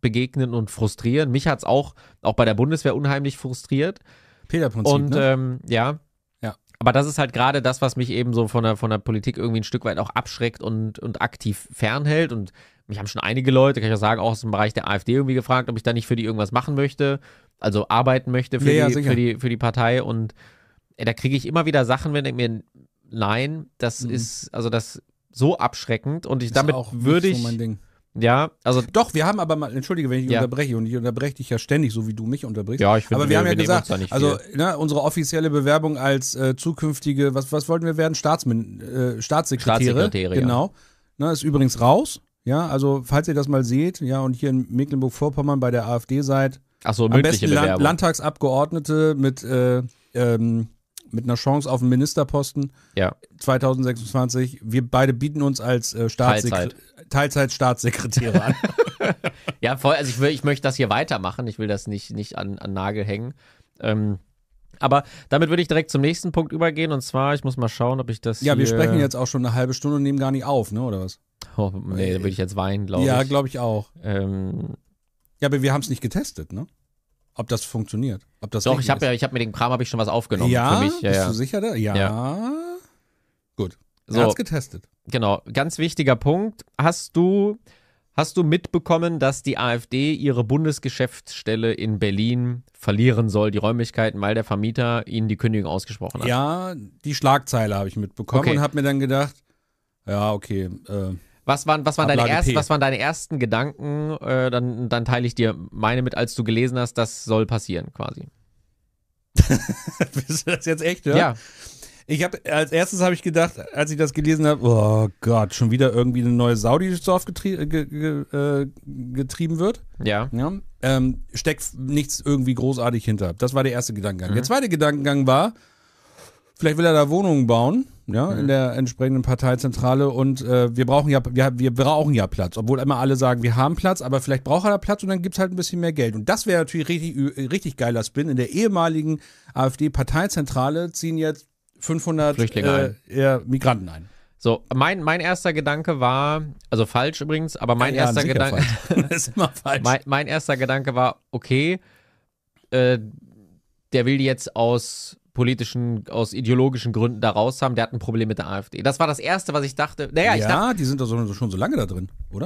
begegnen und frustrieren. Mich hat es auch, auch bei der Bundeswehr unheimlich frustriert. Peter-Prinzip, Und ne? ähm, ja. Ja. Aber das ist halt gerade das, was mich eben so von der, von der Politik irgendwie ein Stück weit auch abschreckt und, und aktiv fernhält. Und mich haben schon einige Leute, kann ich auch sagen, auch aus dem Bereich der AfD irgendwie gefragt, ob ich da nicht für die irgendwas machen möchte, also arbeiten möchte für, Ja, ja, die, sicher. für, die, für die Partei. Und ey, da kriege ich immer wieder Sachen, wenn ich mir, nein, das Mhm. ist, also das so abschreckend. Und ich Ist damit auch nicht würde ich, so mein Ding. ja, also Doch, wir haben aber mal, entschuldige, wenn ich dich Ja. unterbreche, und ich unterbreche dich ja ständig, so wie du mich unterbrichst. ja, ich finde, aber wir, haben ja nehmen uns gesagt, da nicht also viel. ne, unsere offizielle Bewerbung als äh, zukünftige, was, was wollten wir werden? Staatsmin äh, Staatssekretäre. Staatssekretäre, ja. Genau. Ne, ist übrigens raus. Ja, also falls ihr das mal seht, ja, und hier in Mecklenburg-Vorpommern bei der AfD seid, Ach so, am mündliche besten Land Bewerbung. Landtagsabgeordnete mit, äh, ähm, mit einer Chance auf einen Ministerposten Ja. zwanzig sechsundzwanzig. Wir beide bieten uns als äh, Staatssekre- Teilzeit-Staatssekretäre an. Ja, voll. Also ich will, ich möchte das hier weitermachen. Ich will das nicht, nicht an, an Nagel hängen. Ähm, aber damit würde ich direkt zum nächsten Punkt übergehen. Und zwar, ich muss mal schauen, ob ich das Ja, wir hier... sprechen jetzt auch schon eine halbe Stunde und nehmen gar nicht auf, ne, oder was? Oh, nee, da würde ich jetzt weinen, glaube Ja, ich. glaube ich auch. Ähm, Ja, aber wir haben es nicht getestet, ne? Ob das funktioniert. Ob das doch, richtig ich habe ist. ja, ich habe mit dem Kram habe ich schon was aufgenommen ja, für mich. Ja, bist ja. du sicher da? Ja. Ja. Gut. Er So. hat's getestet. Genau, ganz wichtiger Punkt. Hast du, hast du mitbekommen, dass die AfD ihre Bundesgeschäftsstelle in Berlin verlieren soll, die Räumlichkeiten, weil der Vermieter ihnen die Kündigung ausgesprochen hat? Ja, die Schlagzeile habe ich mitbekommen Okay. und habe mir dann gedacht, ja, okay, äh, Was waren, was waren, deine, Ablage erst, P. was waren deine ersten Gedanken? Äh, dann, dann teile ich dir meine mit, als du gelesen hast, das soll passieren quasi. Willst du das jetzt echt, ja? Ja, Ich habe als erstes habe ich gedacht, als ich das gelesen habe, oh Gott, schon wieder irgendwie eine neue Saudi, die durchs Dorf getrie ge ge äh, getrieben wird. ja. Ja, ähm, steckt nichts irgendwie großartig hinter. Das war der erste Gedankengang. Mhm. Der zweite Gedankengang war, vielleicht will er da Wohnungen bauen, ja, Mhm. in der entsprechenden Parteizentrale und äh, wir brauchen ja, wir, wir brauchen ja Platz, obwohl immer alle sagen, wir haben Platz, aber vielleicht braucht er da Platz und dann gibt es halt ein bisschen mehr Geld. Und das wäre natürlich richtig, ü- richtig geiler Spin. In der ehemaligen AfD-Parteizentrale ziehen jetzt fünfhundert Flüchtlinge äh, ja, Migranten ein. So, mein, mein erster Gedanke war, also falsch übrigens, aber mein Ja, erster sicher Gedanke, falsch. Das ist immer falsch. mein, mein erster Gedanke war, okay, äh, der will die jetzt aus politischen, aus ideologischen Gründen da raus haben, der hat ein Problem mit der AfD. Das war das Erste, was ich dachte. Naja, ich dachte, ja, die sind doch so, schon so lange da drin, oder?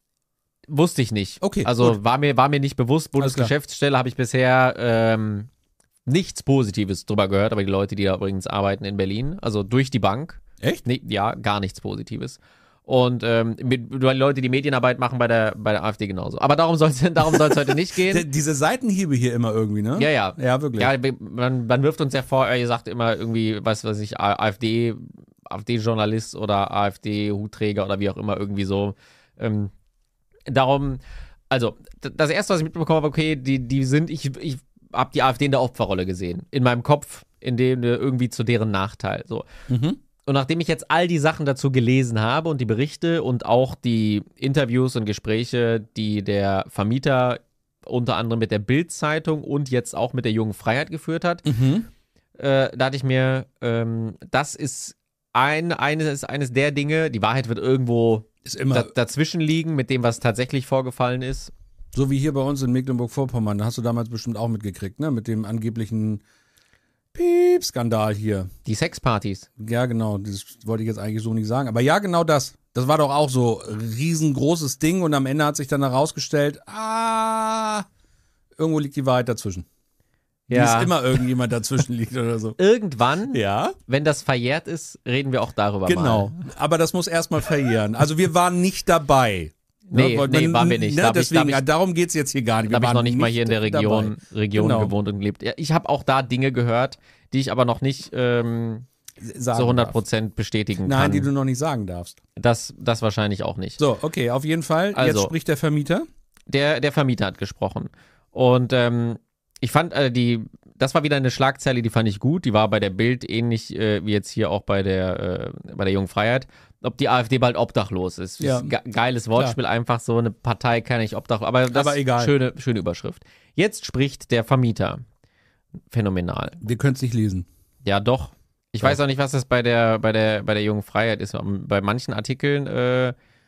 wusste ich nicht. Okay, Also gut. war mir, war mir nicht bewusst. Alles klar. Bundesgeschäftsstelle habe ich bisher ähm, nichts Positives drüber gehört, aber die Leute, die da übrigens arbeiten in Berlin, also durch die Bank, Echt? nee, ja, gar nichts Positives. Und ähm, mit, die Leute, die Medienarbeit machen bei der, bei der AfD genauso. Aber darum soll es darum soll's heute nicht gehen. D- diese Seitenhiebe hier immer irgendwie, ne? Ja, ja. Ja, wirklich. Ja, man, man wirft uns ja vor, ihr sagt immer irgendwie, was weiß ich, AfD, AfD-Journalist oder AfD-Hutträger oder wie auch immer, irgendwie so. Ähm, darum, also, d- das Erste, was ich mitbekommen habe, okay, die, die sind, ich, ich habe die AfD in der Opferrolle gesehen. In meinem Kopf, in dem irgendwie zu deren Nachteil. So. Mhm. Und nachdem ich jetzt all die Sachen dazu gelesen habe und die Berichte und auch die Interviews und Gespräche, die der Vermieter unter anderem mit der Bild-Zeitung und jetzt auch mit der Jungen Freiheit geführt hat, Mhm. äh, da hatte ich mir, ähm, das ist ein, eines, eines der Dinge, die Wahrheit wird irgendwo Ist immer da, dazwischen liegen mit dem, was tatsächlich vorgefallen ist. so wie hier bei uns in Mecklenburg-Vorpommern. Da hast du damals bestimmt auch mitgekriegt, ne? Mit dem angeblichen Piep-Skandal hier. Die Sexpartys. Ja, genau. Das wollte ich jetzt eigentlich so nicht sagen. Aber ja, genau das. Das war doch auch so ein riesengroßes Ding und am Ende hat sich dann herausgestellt, ah, irgendwo liegt die Wahrheit dazwischen. Wie Ja. es immer irgendjemand dazwischen liegt oder so. Irgendwann, Ja, wenn das verjährt ist, reden wir auch darüber genau. mal. Aber das muss erstmal verjähren. Also wir waren nicht dabei. Nee, wollte nee, man- waren wir nicht. Ne, Da hab ich- deswegen, da hab ich- ja, darum geht es jetzt hier gar nicht. Da Wir habe ich waren noch nicht mal hier in der Region, dabei. Region Genau. gewohnt und gelebt. Ja, ich habe auch da Dinge gehört, die ich aber noch nicht ähm, Sagen zu hundert darf. Prozent bestätigen Nein, kann. die du noch nicht sagen darfst. das, das wahrscheinlich auch nicht. So, okay, auf jeden Fall. Also. Jetzt spricht der Vermieter. Der, der Vermieter hat gesprochen. Und ähm, ich fand äh, die, das war wieder eine Schlagzeile, die fand ich gut. Die war bei der Bild ähnlich äh, wie jetzt hier auch bei der, äh, bei der Jungen Freiheit. Ob die AfD bald obdachlos ist. Ja. ist ge geiles Wortspiel, einfach so eine Partei kann nicht obdachlos. Aber das Aber egal. Schöne, schöne Überschrift. Jetzt spricht der Vermieter. Phänomenal. Wir können es nicht lesen. Ja, doch. Ich Doch. weiß auch nicht, was das bei der, bei der, bei der Jungen Freiheit ist. Bei manchen Artikeln, äh,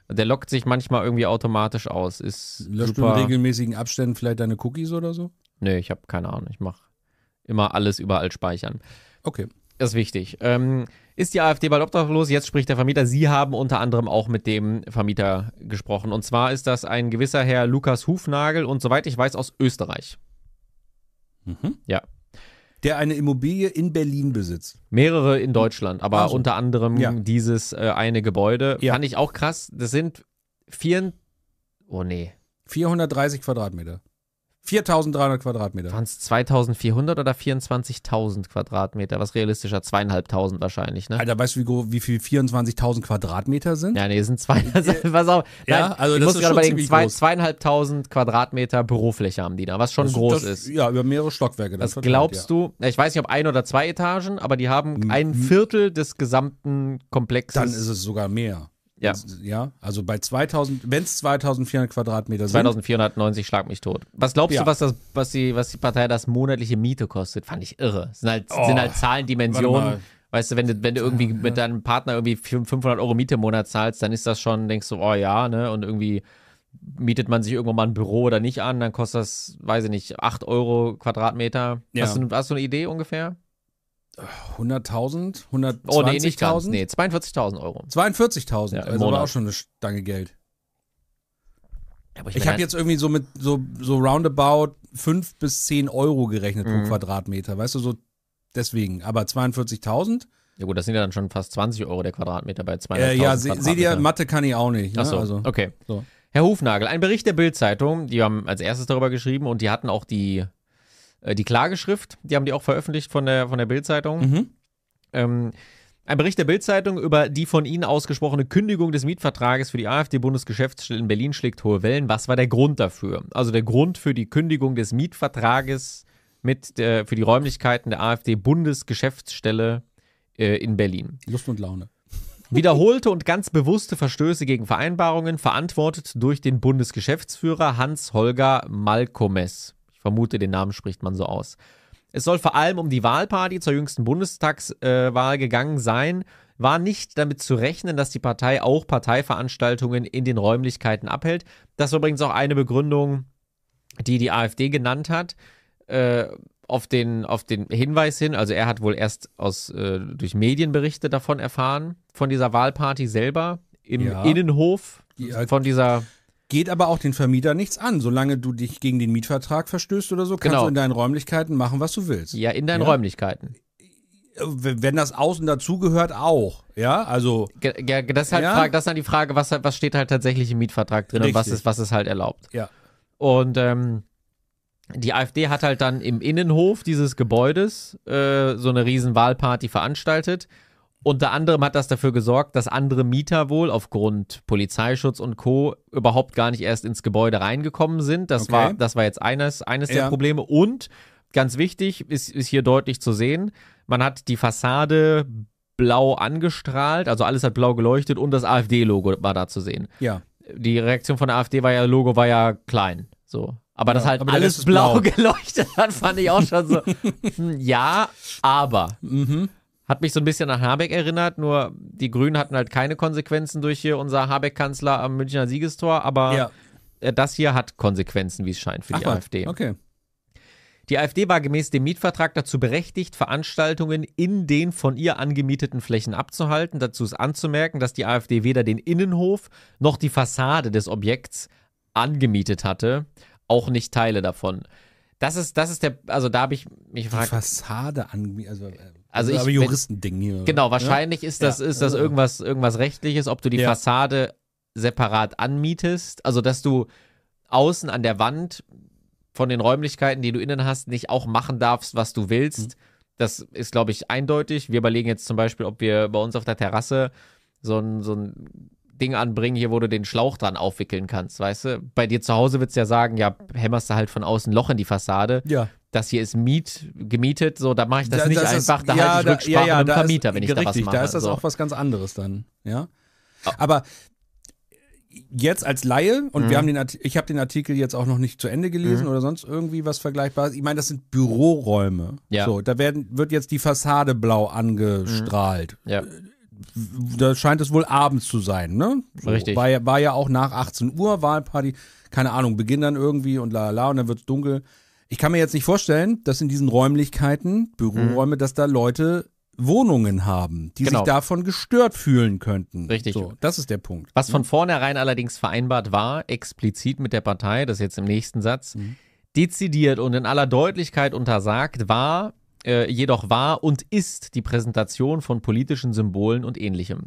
Der lockt sich manchmal irgendwie automatisch aus. Ist Löscht du super. in regelmäßigen Abständen vielleicht deine Cookies oder so? Nee, ich habe keine Ahnung. Ich mache immer alles überall speichern. Okay. Das ist wichtig. Ähm, ist die AfD bald obdachlos? Jetzt spricht der Vermieter. Sie haben unter anderem auch mit dem Vermieter gesprochen. Und zwar ist das ein gewisser Herr Lukas Hufnagel und soweit ich weiß aus Österreich. Mhm. Ja. Der eine Immobilie in Berlin besitzt. Mehrere in Deutschland, aber Ach so. unter anderem Ja. dieses äh, eine Gebäude. Ja. Fand ich auch krass. Das sind vier... Oh nee. vierhundertdreißig Quadratmeter. viertausenddreihundert Quadratmeter. Waren es zweitausendvierhundert oder vierundzwanzigtausend Quadratmeter? Was realistischer? Zweieinhalbtausend wahrscheinlich, ne? Alter, weißt du, wie, gro- wie viel vierundzwanzigtausend Quadratmeter sind? Ja, nee, es sind zwei. Pass auf. Ja, Nein, also ich das muss ist gerade schon überlegen, ziemlich zwei, groß. zweieinhalbtausend Quadratmeter Bürofläche haben die da, was schon Das- groß das, ist. Ja, über mehrere Stockwerke. Was glaubst du? Ich weiß nicht, ob ein oder zwei Etagen, aber die haben Mhm. ein Viertel des gesamten Komplexes. Dann ist es sogar mehr. Ja. Das- ja, also bei zweitausend, wenn es zweitausendvierhundert Quadratmeter sind. zweitausendvierhundertneunzig, schlag mich tot. Was glaubst Ja. du, was, das, was, die, was die Partei das monatliche Miete kostet? Fand ich irre. Das sind halt, Oh. sind halt Zahlendimensionen. Warte mal. Weißt du, wenn du, wenn du irgendwie mit deinem Partner irgendwie fünfhundert Euro Miete im Monat zahlst, dann ist das schon, denkst du, oh ja, ne? Und irgendwie mietet man sich irgendwann mal ein Büro oder nicht an, dann kostet das, weiß ich nicht, acht Euro Quadratmeter. Ja. Hast, du, hast du eine Idee ungefähr? hunderttausend, Oh nee, nicht ganz. hundertzwanzigtausend? Nee, zweiundvierzigtausend Euro. zweiundvierzigtausend, Ja, im also war Monat. auch schon eine Stange Geld. Aber Ich meine, habe jetzt irgendwie so mit so, so roundabout fünf bis zehn Euro gerechnet Mhm. pro Quadratmeter, weißt du, so deswegen. Aber zweiundvierzigtausend? Ja gut, das sind ja dann schon fast zwanzig Euro der Quadratmeter bei Äh, zweihunderttausend ja, se, seht ihr, Quadratmeter. Mathe kann ich auch nicht. Ne? Ach so, also, okay. so. Herr Hufnagel, ein Bericht der Bild-Zeitung, die haben als erstes darüber geschrieben und die hatten auch die, äh, die Klageschrift, die haben die auch veröffentlicht von der, von der Bild-Zeitung. Mhm. Ähm, ein Bericht der Bild-Zeitung über die von Ihnen ausgesprochene Kündigung des Mietvertrages für die AfD-Bundesgeschäftsstelle in Berlin schlägt hohe Wellen. Was war der Grund dafür? Also der Grund für die Kündigung des Mietvertrages mit der, für die Räumlichkeiten der AfD-Bundesgeschäftsstelle äh, in Berlin. Lust und Laune. Wiederholte und ganz bewusste Verstöße gegen Vereinbarungen, verantwortet durch den Bundesgeschäftsführer Hans-Holger Malkomes. Ich vermute, den Namen spricht man so aus. Es soll vor allem um die Wahlparty zur jüngsten Bundestagswahl äh, gegangen sein. War nicht damit zu rechnen, dass die Partei auch Parteiveranstaltungen in den Räumlichkeiten abhält. Das war übrigens auch eine Begründung, die die AfD genannt hat. Äh, auf den, auf den Hinweis hin, also er hat wohl erst aus, äh, durch Medienberichte davon erfahren, von dieser Wahlparty selber im Ja. Innenhof Ja. von dieser, Geht aber auch den Vermieter nichts an. Solange du dich gegen den Mietvertrag verstößt oder so, kannst Genau. du in deinen Räumlichkeiten machen, was du willst. ja, in deinen Ja. Räumlichkeiten. Wenn das außen dazugehört, auch. Ja, also Ge- ge- Das ist halt Ja. Frage, das ist dann die Frage, was, was steht halt tatsächlich im Mietvertrag drin und was Richtig. ist, was ist halt erlaubt. Ja. Und ähm, die AfD hat halt dann im Innenhof dieses Gebäudes äh, so eine riesen Wahlparty veranstaltet. Unter anderem hat das dafür gesorgt, dass andere Mieter wohl aufgrund Polizeischutz und Co. überhaupt gar nicht erst ins Gebäude reingekommen sind. Das, Okay. war, das war jetzt eines, eines der Ja. Probleme. Und ganz wichtig, ist, ist hier deutlich zu sehen, man hat die Fassade blau angestrahlt, also alles hat blau geleuchtet und das AfD-Logo war da zu sehen. ja. Die Reaktion von der AfD war ja, Logo war ja klein, so. Aber Ja, das halt aber der alles Rest ist blau, blau. geleuchtet hat, fand ich auch schon so, hm, ja, aber. Mhm. Hat mich so ein bisschen an Habeck erinnert, nur die Grünen hatten halt keine Konsequenzen durch hier unser Habeck-Kanzler am Münchner Siegestor, aber Ja. äh, das hier hat Konsequenzen, wie es scheint, für die Ach, was? AfD. Okay. Die AfD war gemäß dem Mietvertrag dazu berechtigt, Veranstaltungen in den von ihr angemieteten Flächen abzuhalten. Dazu ist anzumerken, dass die AfD weder den Innenhof noch die Fassade des Objekts angemietet hatte, auch nicht Teile davon. Das ist, das ist der, also da habe ich mich Die gefragt, Fassade an, also, äh, Also also ich- aber wenn- Juristending hier. genau, wahrscheinlich ist das, Ja. ist das irgendwas, irgendwas Rechtliches, ob du die Ja. Fassade separat anmietest, also dass du außen an der Wand von den Räumlichkeiten, die du innen hast, nicht auch machen darfst, was du willst. Das ist, glaube ich, eindeutig. Wir überlegen jetzt zum Beispiel, ob wir bei uns auf der Terrasse so ein, so ein Ding anbringen hier, wo du den Schlauch dran aufwickeln kannst, weißt du? Bei dir zu Hause würdest du ja sagen, ja, hämmerst du halt von außen ein Loch in die Fassade. Ja. Das hier ist Miet, gemietet, so, da mache ich das Da- nicht das ist- einfach, da ja, halte ich da- Rücksprache ja, ja, mit dem da Vermieter, ist, wenn ich da was richtig, mache. da ist das so. auch was ganz anderes dann, ja. Oh. Aber jetzt als Laie, und Mhm. wir haben den Art- ich habe den Artikel jetzt auch noch nicht zu Ende gelesen Mhm. oder sonst irgendwie was Vergleichbares. Ich meine, das sind Büroräume. Ja. So, da werden, wird jetzt die Fassade blau angestrahlt. Ja. da scheint es wohl abends zu sein, ne? So, Richtig. War ja, war ja auch nach achtzehn Uhr Wahlparty, keine Ahnung, Beginn dann irgendwie und la la und dann wird's dunkel. Ich kann mir jetzt nicht vorstellen, dass in diesen Räumlichkeiten, Büroräume, mhm. dass da Leute Wohnungen haben, die genau. sich davon gestört fühlen könnten. Richtig. So, das ist der Punkt. Was von vornherein allerdings vereinbart war, explizit mit der Partei, das ist jetzt im nächsten Satz, mhm. dezidiert und in aller Deutlichkeit untersagt, war, äh, jedoch war und ist die Präsentation von politischen Symbolen und Ähnlichem.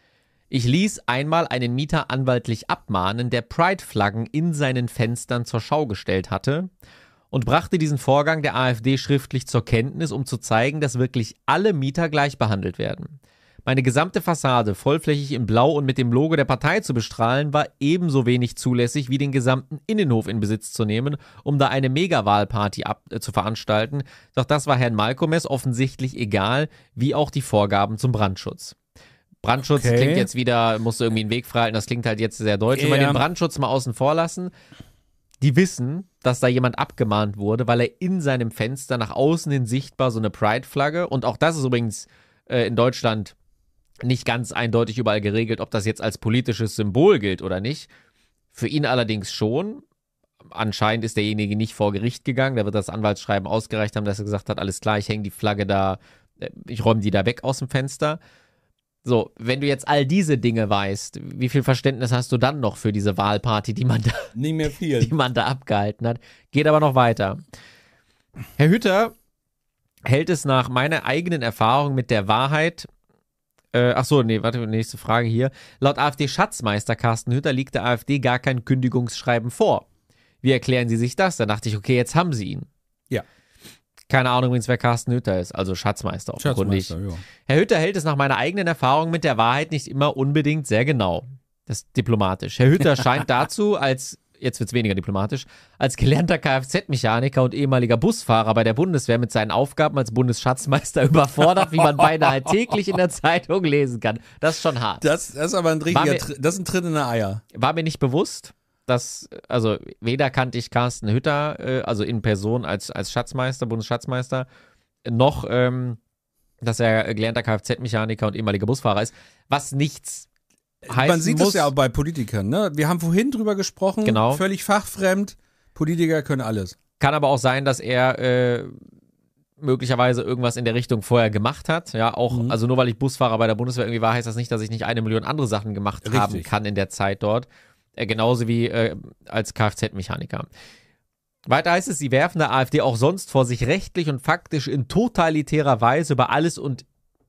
Ich ließ einmal einen Mieter anwaltlich abmahnen, der Pride-Flaggen in seinen Fenstern zur Schau gestellt hatte, und brachte diesen Vorgang der AfD schriftlich zur Kenntnis, um zu zeigen, dass wirklich alle Mieter gleich behandelt werden. Meine gesamte Fassade vollflächig in Blau und mit dem Logo der Partei zu bestrahlen, war ebenso wenig zulässig, wie den gesamten Innenhof in Besitz zu nehmen, um da eine Mega-Wahlparty ab, äh, zu veranstalten. Doch das war Herrn Malkomes offensichtlich egal, wie auch die Vorgaben zum Brandschutz. Brandschutz Okay. klingt jetzt wieder, musst du irgendwie einen Weg freihalten, das klingt halt jetzt sehr deutsch. Wenn wir Ja. den Brandschutz mal außen vor lassen, die wissen, dass da jemand abgemahnt wurde, weil er in seinem Fenster nach außen hin sichtbar so eine Pride-Flagge, und auch das ist übrigens äh, in Deutschland nicht ganz eindeutig überall geregelt, ob das jetzt als politisches Symbol gilt oder nicht. Für ihn allerdings schon. Anscheinend ist derjenige nicht vor Gericht gegangen, da wird das Anwaltsschreiben ausgereicht haben, dass er gesagt hat, alles klar, ich hänge die Flagge da, ich räume die da weg aus dem Fenster. So, wenn du jetzt all diese Dinge weißt, wie viel Verständnis hast du dann noch für diese Wahlparty, die man da, Nicht mehr viel. die man da abgehalten hat? Geht aber noch weiter. Herr Hütter hält es nach meiner eigenen Erfahrung mit der Wahrheit, äh, ach so, nee, warte, nächste Frage hier. Laut AfD-Schatzmeister Carsten Hütter liegt der AfD gar kein Kündigungsschreiben vor. Wie erklären Sie sich das? Da dachte ich, okay, jetzt haben Sie ihn. Ja. Keine Ahnung übrigens, wer Carsten Hütter ist, also Schatzmeister offenkundig. Schatzmeister, ja. Herr Hütter hält es nach meiner eigenen Erfahrung mit der Wahrheit nicht immer unbedingt sehr genau. Das ist diplomatisch. Herr Hütter scheint dazu als, jetzt wird es weniger diplomatisch, als gelernter Kfz-Mechaniker und ehemaliger Busfahrer bei der Bundeswehr mit seinen Aufgaben als Bundesschatzmeister überfordert, wie man beinahe täglich in der Zeitung lesen kann. Das ist schon hart. Das, das ist aber ein richtiger, mir- Tri- das ist ein Tritt in der Eier. War mir nicht bewusst, dass, also weder kannte ich Carsten Hütter, äh, also in Person als, als Schatzmeister, Bundesschatzmeister, noch, ähm, dass er gelernter Kfz-Mechaniker und ehemaliger Busfahrer ist, was nichts heißen Man sieht muss. das ja auch bei Politikern, ne? Wir haben vorhin drüber gesprochen, Genau. völlig fachfremd, Politiker können alles. Kann aber auch sein, dass er äh, möglicherweise irgendwas in der Richtung vorher gemacht hat. Ja, auch, Mhm. also nur weil ich Busfahrer bei der Bundeswehr irgendwie war, heißt das nicht, dass ich nicht eine Million andere Sachen gemacht haben Richtig. kann in der Zeit dort. Äh, genauso wie äh, als Kfz-Mechaniker. Weiter heißt es, sie werfen der AfD auch sonst vor, sich rechtlich und faktisch in totalitärer Weise über alles und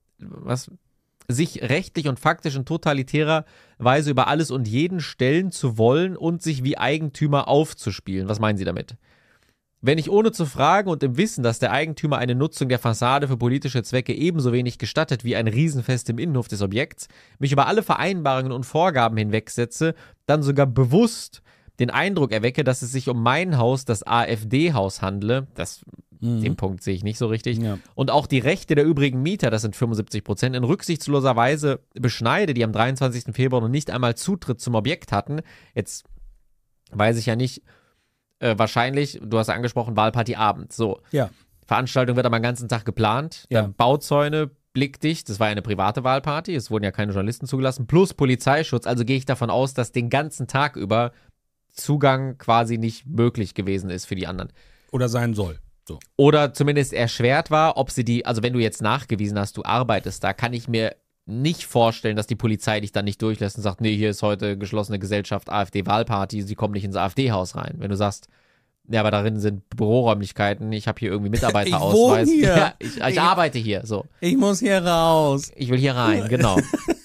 was sich rechtlich und faktisch in totalitärer Weise über alles und jeden stellen zu wollen und sich wie Eigentümer aufzuspielen. Was meinen Sie damit? Wenn ich ohne zu fragen und im Wissen, dass der Eigentümer eine Nutzung der Fassade für politische Zwecke ebenso wenig gestattet wie ein Riesenfest im Innenhof des Objekts, mich über alle Vereinbarungen und Vorgaben hinwegsetze, dann sogar bewusst den Eindruck erwecke, dass es sich um mein Haus, das AfD-Haus handle, das, Mhm. den Punkt sehe ich nicht so richtig, Ja. und auch die Rechte der übrigen Mieter, das sind fünfundsiebzig Prozent, in rücksichtsloser Weise beschneide, die am dreiundzwanzigsten Februar noch nicht einmal Zutritt zum Objekt hatten. Jetzt weiß ich ja nicht, äh, wahrscheinlich, du hast ja angesprochen, Wahlparty abends, so. Ja. Veranstaltung wird aber den ganzen Tag geplant, Ja. dann Bauzäune, blickdicht, das war ja eine private Wahlparty, es wurden ja keine Journalisten zugelassen, plus Polizeischutz, also gehe ich davon aus, dass den ganzen Tag über Zugang quasi nicht möglich gewesen ist für die anderen. Oder sein soll. So. Oder zumindest erschwert war, ob sie die, also wenn du jetzt nachgewiesen hast, du arbeitest da, kann ich mir nicht vorstellen, dass die Polizei dich dann nicht durchlässt und sagt, nee, hier ist heute geschlossene Gesellschaft AfD-Wahlparty, sie kommen nicht ins AfD-Haus rein. Wenn du sagst, ja, aber darin sind Büroräumlichkeiten, ich habe hier irgendwie Mitarbeiterausweis. Ich wohne hier. Ja, ich, ich arbeite hier, so. Ich muss hier raus. Ich will hier rein, genau.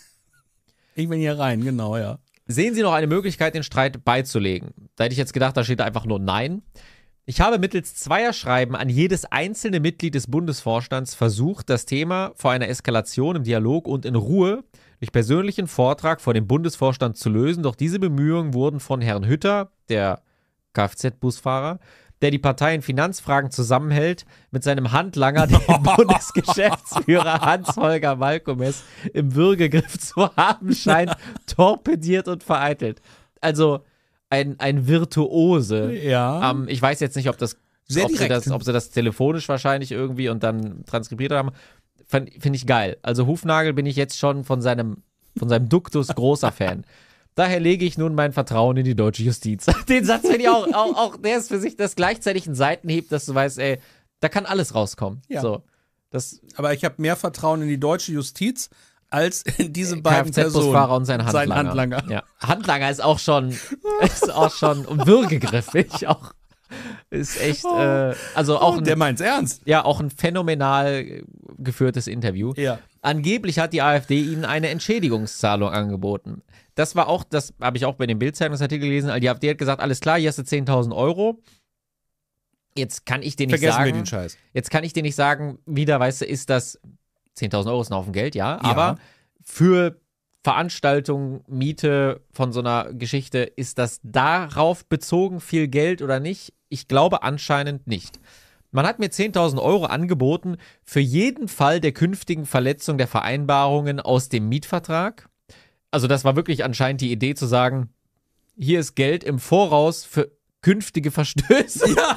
Ich will hier rein, genau, ja. Sehen Sie noch eine Möglichkeit, den Streit beizulegen? Da hätte ich jetzt gedacht, da steht einfach nur Nein. Ich habe mittels Zweierschreiben an jedes einzelne Mitglied des Bundesvorstands versucht, das Thema vor einer Eskalation im Dialog und in Ruhe durch persönlichen Vortrag vor dem Bundesvorstand zu lösen. Doch diese Bemühungen wurden von Herrn Hütter, der Kfz-Busfahrer, der die Partei in Finanzfragen zusammenhält, mit seinem Handlanger, dem Bundesgeschäftsführer Hans-Holger Malkomes, im Würgegriff zu haben scheint, torpediert und vereitelt. Also ein, ein Virtuose. Ja. Ähm, ich weiß jetzt nicht, ob das, Sehr ob sie direkt. das, ob sie das telefonisch wahrscheinlich irgendwie und dann transkribiert haben. finde ich geil. Also Hufnagel bin ich jetzt schon von seinem, von seinem Duktus großer Fan. Daher lege ich nun mein Vertrauen in die deutsche Justiz. Den Satz finde ich auch, auch, auch, der ist für sich das gleichzeitig ein Seitenhieb, dass du weißt, ey, da kann alles rauskommen. Ja. So, das Aber ich habe mehr Vertrauen in die deutsche Justiz als in diese beiden Kfz-Busfahrer Personen. und sein Handlanger. Sein Handlanger. Ja. Handlanger ist auch schon, ist auch schon und würgegriffig auch. Ist echt, äh, also auch Oh, ein, der meint's ernst. ja, auch ein phänomenal geführtes Interview. Ja. Angeblich hat die AfD ihnen eine Entschädigungszahlung angeboten. Das war auch, das habe ich auch bei dem Bild-Zeitungsartikel gelesen. Die AfD hat gesagt, alles klar, hier hast du zehntausend Euro. Jetzt kann ich dir nicht Vergessen sagen, wir den Scheiß. jetzt kann ich dir nicht sagen, wieder, weißt du, ist das zehntausend Euro ist ein Haufen Geld, ja, Ja. aber für Veranstaltung, Miete von so einer Geschichte, ist das darauf bezogen viel Geld oder nicht? Ich glaube anscheinend nicht. Man hat mir zehntausend Euro angeboten für jeden Fall der künftigen Verletzung der Vereinbarungen aus dem Mietvertrag. Also das war wirklich anscheinend die Idee zu sagen, hier ist Geld im Voraus für künftige Verstöße. Ja.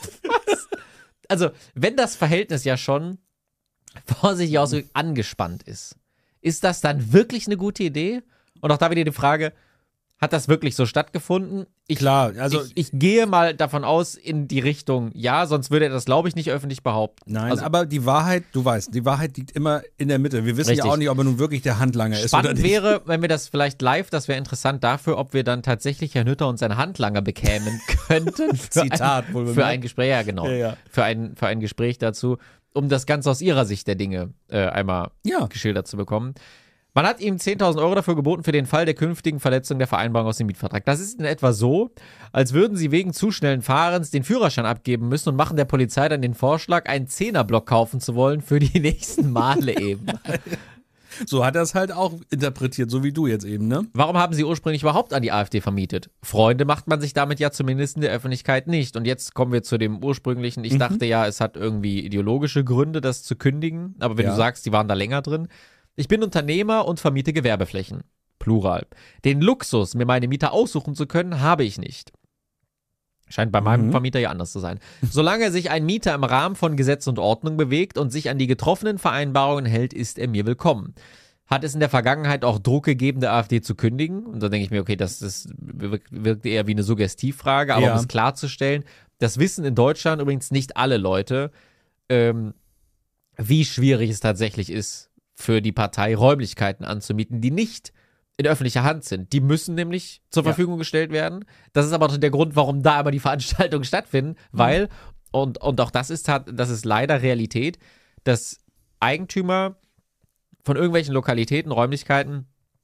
Also wenn das Verhältnis ja schon vorsichtig ausgedrückt angespannt ist, ist das dann wirklich eine gute Idee? Und auch da wieder die Frage, hat das wirklich so stattgefunden? Ich, Klar, also ich, ich gehe mal davon aus in die Richtung, ja, sonst würde er das, glaube ich, nicht öffentlich behaupten. Nein, also, aber die Wahrheit, du weißt, die Wahrheit liegt immer in der Mitte. Wir wissen Richtig. ja auch nicht, ob er nun wirklich der Handlanger ist oder spannend nicht. wäre, wenn wir das vielleicht live, das wäre interessant dafür, ob wir dann tatsächlich Herrn Hütter und seinen Handlanger bekämen könnten. Für Zitat, ein, wohl Für bemerkt. ein Gespräch, ja genau. Ja, ja. Für, ein, für ein Gespräch dazu, um das Ganze aus ihrer Sicht der Dinge äh, einmal Ja. geschildert zu bekommen. Man hat ihm zehntausend Euro dafür geboten für den Fall der künftigen Verletzung der Vereinbarung aus dem Mietvertrag. Das ist in etwa so, als würden sie wegen zu schnellen Fahrens den Führerschein abgeben müssen und machen der Polizei dann den Vorschlag, einen Zehnerblock kaufen zu wollen für die nächsten Male eben. So hat er es halt auch interpretiert, so wie du jetzt eben, ne? Warum haben sie ursprünglich überhaupt an die AfD vermietet? Freunde macht man sich damit ja zumindest in der Öffentlichkeit nicht. Und jetzt kommen wir zu dem ursprünglichen. Ich Mhm. dachte ja, es hat irgendwie ideologische Gründe, das zu kündigen. Aber wenn Ja. du sagst, die waren da länger drin. Ich bin Unternehmer und vermiete Gewerbeflächen. Plural. Den Luxus, mir meine Mieter aussuchen zu können, habe ich nicht. Scheint bei meinem Mhm. Vermieter ja anders zu sein. Solange sich ein Mieter im Rahmen von Gesetz und Ordnung bewegt und sich an die getroffenen Vereinbarungen hält, ist er mir willkommen. Hat es in der Vergangenheit auch Druck gegeben, der AfD zu kündigen? Und da denke ich mir, okay, das, das wirkt eher wie eine Suggestivfrage, aber Ja. um es klarzustellen, das wissen in Deutschland übrigens nicht alle Leute, ähm, wie schwierig es tatsächlich ist, für die Partei Räumlichkeiten anzumieten, die nicht in öffentlicher Hand sind. Die müssen nämlich zur Ja. Verfügung gestellt werden. Das ist aber der Grund, warum da immer die Veranstaltungen stattfinden, weil, und, und auch das ist, tat- das ist leider Realität, dass Eigentümer von irgendwelchen Lokalitäten, Räumlichkeiten,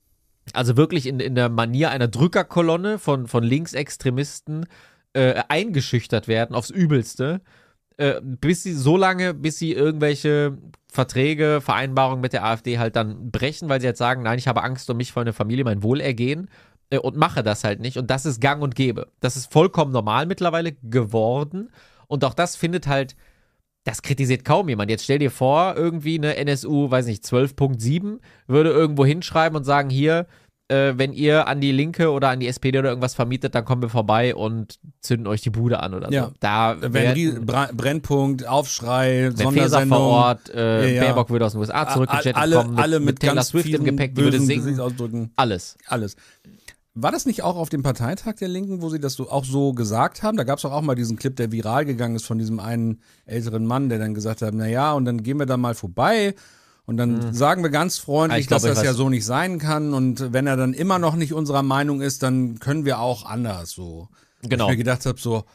also wirklich in, in der Manier einer Drückerkolonne von, von Linksextremisten äh, eingeschüchtert werden aufs Übelste, äh, bis sie so lange, bis sie irgendwelche Verträge, Vereinbarungen mit der AfD halt dann brechen, weil sie jetzt sagen, nein, ich habe Angst um mich, für meine Familie, mein Wohlergehen äh, und mache das halt nicht. Und das ist gang und gäbe. Das ist vollkommen normal mittlerweile geworden. Und auch das findet halt, das kritisiert kaum jemand. Jetzt stell dir vor, irgendwie eine N S U, weiß nicht, zwölf Punkt sieben würde irgendwo hinschreiben und sagen, hier, äh, wenn ihr an die Linke oder an die S P D oder irgendwas vermietet, dann kommen wir vorbei und zünden euch die Bude an oder Ja. so. Da Wenn wäre Rie- Bra- Brennpunkt, Aufschrei, Faeser vor Sondersendung. Ort, äh, Ja, ja. Baerbock würde aus den U S A zurückgechattet alle, kommen, mit, alle mit, mit Taylor ganz Swift im fiesen, Gepäck, die würde bösen singen, Gesichtsausdrücken. alles. Alles. War das nicht auch auf dem Parteitag der Linken, wo sie das so auch so gesagt haben? Da gab es doch auch mal diesen Clip, der viral gegangen ist von diesem einen älteren Mann, der dann gesagt hat, na ja, und dann gehen wir da mal vorbei und dann sagen wir ganz freundlich, Ah, ich glaub, dass das ich ja weiß. so nicht sein kann und wenn er dann immer noch nicht unserer Meinung ist, dann können wir auch anders so. Genau. Ich mir gedacht habe so,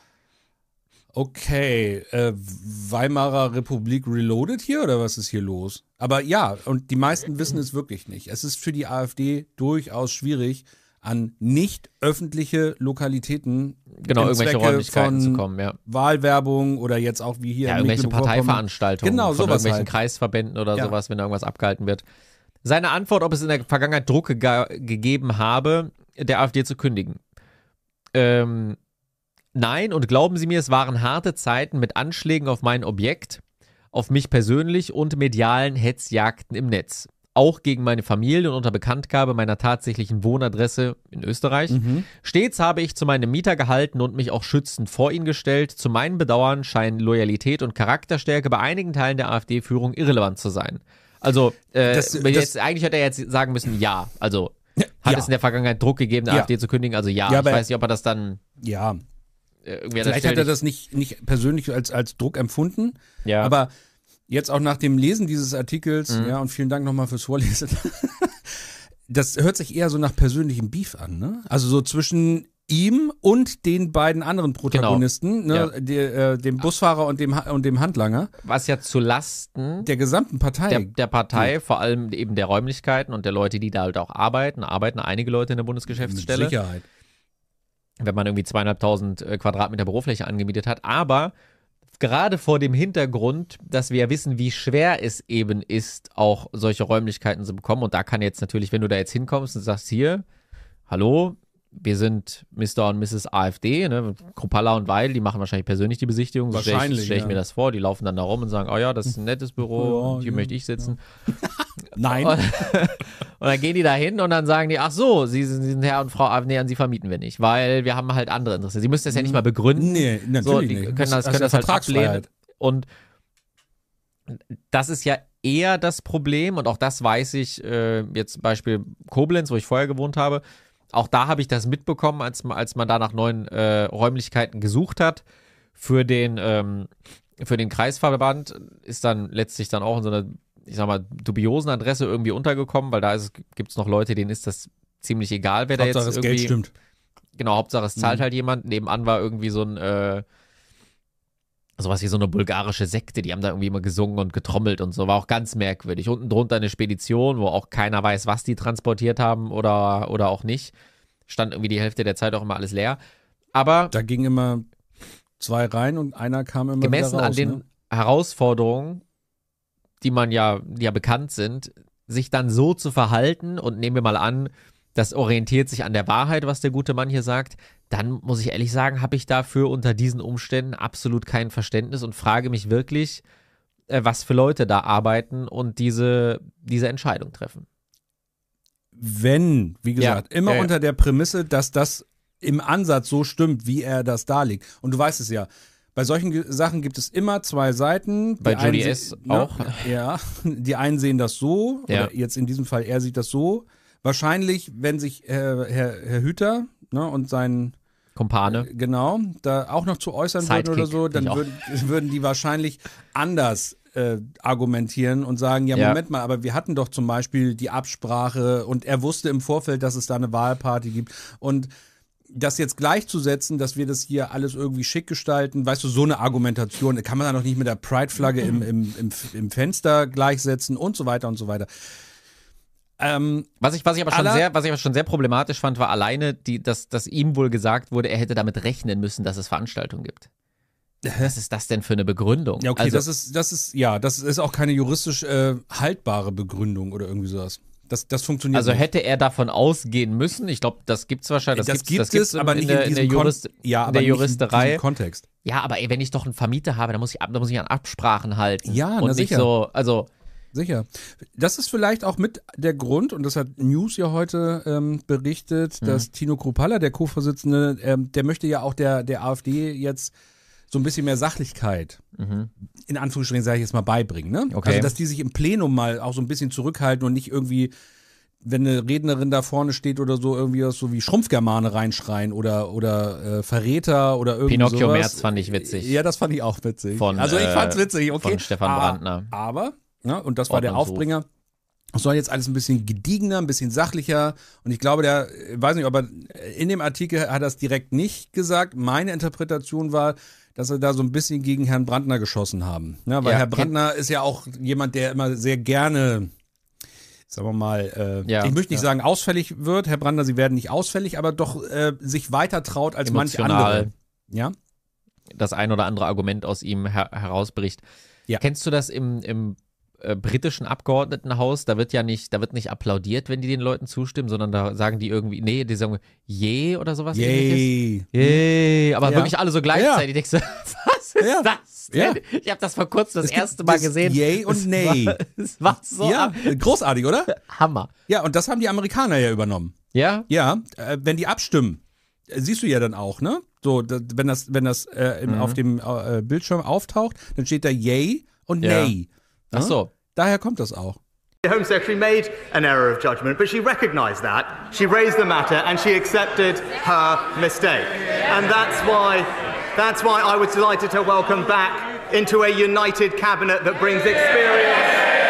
okay, äh, Weimarer Republik reloaded hier oder was ist hier los? Aber ja, und die meisten wissen es wirklich nicht. Es ist für die AfD durchaus schwierig, an nicht öffentliche Lokalitäten Genau, im irgendwelche Zwecke Räumlichkeiten von zu kommen, ja. Wahlwerbung oder jetzt auch wie hier Ja, in irgendwelche Mecklenburg-Vorpommern. Parteiveranstaltungen Genau, von sowas irgendwelchen halt. Kreisverbänden oder Ja. sowas, wenn da irgendwas abgehalten wird. Seine Antwort, ob es in der Vergangenheit Druck gega- gegeben habe, der AfD zu kündigen. Ähm, nein, und glauben Sie mir, es waren harte Zeiten mit Anschlägen auf mein Objekt, auf mich persönlich und medialen Hetzjagden im Netz. auch gegen meine Familie und unter Bekanntgabe meiner tatsächlichen Wohnadresse in Österreich. Mhm. Stets habe ich zu meinem Mieter gehalten und mich auch schützend vor ihn gestellt. Zu meinem Bedauern scheinen Loyalität und Charakterstärke bei einigen Teilen der AfD-Führung irrelevant zu sein. Also, äh, Das- das- jetzt, eigentlich hätte er jetzt sagen müssen, ja. Also, hat Ja. es in der Vergangenheit Druck gegeben, der Ja. AfD zu kündigen? Also ja, Ja, ich aber- weiß nicht, ob er das dann Ja, äh, irgendwie an der vielleicht Stelle hat er das nicht, nicht persönlich als, als Druck empfunden, Ja. aber jetzt auch nach dem Lesen dieses Artikels, Mhm. ja, und vielen Dank nochmal fürs Vorlesen, das hört sich eher so nach persönlichem Beef an, ne? Also so zwischen ihm und den beiden anderen Protagonisten, Genau. ne? Die, äh, dem Busfahrer und dem, Ha- und dem Handlanger, was ja zu Lasten der gesamten Partei. der, der Partei, vor allem eben der Räumlichkeiten und der Leute, die da halt auch arbeiten, arbeiten einige Leute in der mit Bundesgeschäftsstelle, Sicherheit. wenn man irgendwie zweieinhalbtausend äh, Quadratmeter Bürofläche angemietet hat, aber gerade vor dem Hintergrund, dass wir ja wissen, wie schwer es eben ist, auch solche Räumlichkeiten zu bekommen, und da kann jetzt natürlich, wenn du da jetzt hinkommst und sagst, hier, hallo, wir sind Mister und Misses AfD, ne? Kruppalla und Weil, die machen wahrscheinlich persönlich die Besichtigung. So stelle ich, Wahrscheinlich, stell ich ja. mir das vor. Die laufen dann da rum und sagen, oh ja, das ist ein nettes Büro, Ja, und hier ja, möchte ich sitzen. Nein. Und, und dann gehen die da hin und dann sagen die, ach so, Sie sind, Sie sind Herr und Frau AfD, an Sie vermieten wir nicht, weil wir haben halt andere Interesse. Sie müssen das ja nicht mal begründen. Nee, natürlich so, die nicht. können Das das, ist können ja das halt Vertragsfreiheit. ablehnen. Und das ist ja eher das Problem, und auch das weiß ich, äh, jetzt Beispiel Koblenz, wo ich vorher gewohnt habe, auch da habe ich das mitbekommen, als, ma- als man da nach neuen äh, Räumlichkeiten gesucht hat. Für den, ähm, für den Kreisverband ist dann letztlich dann auch in so einer, ich sag mal, dubiosen Adresse irgendwie untergekommen, weil da gibt es noch Leute, denen ist das ziemlich egal, wer da Hauptsache, jetzt das irgendwie... Geld stimmt. Genau, Hauptsache es zahlt Mhm. halt jemand. Nebenan war irgendwie so ein, äh, sowas wie so eine bulgarische Sekte, die haben da irgendwie immer gesungen und getrommelt und so, war auch ganz merkwürdig. Unten drunter eine Spedition, wo auch keiner weiß, was die transportiert haben oder, oder auch nicht. Stand irgendwie die Hälfte der Zeit auch immer alles leer. Aber Da gingen immer zwei rein und einer kam immer gemessen wieder raus. an den ne? Herausforderungen, die man ja, die ja bekannt sind, sich dann so zu verhalten, und nehmen wir mal an, das orientiert sich an der Wahrheit, was der gute Mann hier sagt, dann muss ich ehrlich sagen, habe ich dafür unter diesen Umständen absolut kein Verständnis und frage mich wirklich, äh, was für Leute da arbeiten und diese, diese Entscheidung treffen. Wenn, wie gesagt, Ja, immer ja, ja. unter der Prämisse, dass das im Ansatz so stimmt, wie er das darlegt. Und du weißt es ja, bei solchen Ge- Sachen gibt es immer zwei Seiten. Die Bei einen Judy se- S. ne, auch. Ja, die einen sehen das so, Ja. oder jetzt in diesem Fall, er sieht das so. Wahrscheinlich, wenn sich Herr, Herr, Herr Hüter ne, und sein Kumpane. genau, da auch noch zu äußern würden Sidekick, oder so, dann ich auch. würden, würden die wahrscheinlich anders äh, argumentieren und sagen, ja, Ja. Moment mal, aber wir hatten doch zum Beispiel die Absprache und er wusste im Vorfeld, dass es da eine Wahlparty gibt und das jetzt gleichzusetzen, dass wir das hier alles irgendwie schick gestalten, weißt du, so eine Argumentation, kann man da noch nicht mit der Pride-Flagge im, im, im, im Fenster gleichsetzen und so weiter und so weiter. Ähm, Was ich, was ich aber schon Aller- sehr, was ich aber schon sehr problematisch fand, war alleine, die, dass, dass ihm wohl gesagt wurde, er hätte damit rechnen müssen, dass es Veranstaltungen gibt. Was ist das denn für eine Begründung? ja, okay, also, das ist, das ist, ja, das ist auch keine juristisch äh, haltbare Begründung oder irgendwie sowas. Das, das funktioniert also nicht. hätte er davon ausgehen müssen, ich glaube, das gibt's wahrscheinlich, das, das gibt's, gibt das gibt's es, in, aber in nicht der, in in der, diesem Kon- Jurist, ja, in aber der nicht in Juristerei. diesem Kontext. Ja, aber ey, wenn ich doch einen Vermieter habe, dann muss ich, ab- dann muss ich an Absprachen halten. Ja, na und nicht sicher. so, also Sicher. Das ist vielleicht auch mit der Grund, und das hat News ja heute ähm, berichtet, dass Tino Kruppalla, der Co-Vorsitzende, ähm, der möchte ja auch der, der AfD jetzt so ein bisschen mehr Sachlichkeit, in Anführungsstrichen sage ich jetzt mal, beibringen. Ne? Okay. Also, dass die sich im Plenum mal auch so ein bisschen zurückhalten und nicht irgendwie, wenn eine Rednerin da vorne steht oder so, irgendwie was so wie Schrumpfgermane reinschreien oder, oder äh, Verräter oder irgendwie Pinocchio sowas. Merz fand ich witzig. Ja, das fand ich auch witzig. Von, also ich äh, fand's witzig, okay. von Stefan Ah, Brandner. Aber, ne, und das war der Ordnungsruf. Aufbringer, es soll jetzt alles ein bisschen gediegener, ein bisschen sachlicher. Und ich glaube, der, ich weiß nicht, aber in dem Artikel hat er es direkt nicht gesagt. Meine Interpretation war, dass er da so ein bisschen gegen Herrn Brandner geschossen haben. Ja, weil Ja, Herr kenn- Brandner ist ja auch jemand, der immer sehr gerne, sagen wir mal, äh, Ja, ich möchte nicht ja. sagen ausfällig wird. Herr Brandner, Sie werden nicht ausfällig, aber doch äh, sich weiter traut als manch Emotional. andere. Ja? das ein oder andere Argument aus ihm her herausbricht. Ja. Kennst du das im, im äh, britischen Abgeordnetenhaus? Da wird ja nicht, da wird nicht applaudiert, wenn die den Leuten zustimmen, sondern da sagen die irgendwie, nee, die sagen yay oder sowas ähnliches. Yay. Yay, aber Ja. wirklich alle so gleichzeitig. Denkst du, was Ja. Das, Ja. Ich habe das vor kurzem das Es gibt erste Mal das gesehen. Yay und Es Nay. War, es war so Ja, großartig, oder? Hammer. Ja, und das haben die Amerikaner ja übernommen. Ja? Ja, äh, wenn die abstimmen, äh, siehst du ja dann auch, ne? So, da, wenn das, wenn das äh, im, Mhm. auf dem äh, Bildschirm auftaucht, dann steht da Yay und Ja. Nay. Ach so. Daher kommt das auch. The Home Secretary made an error of judgment, but she recognised that. She raised the matter and she accepted her mistake. And that's why, that's why I was delighted to welcome back into a united cabinet that brings experience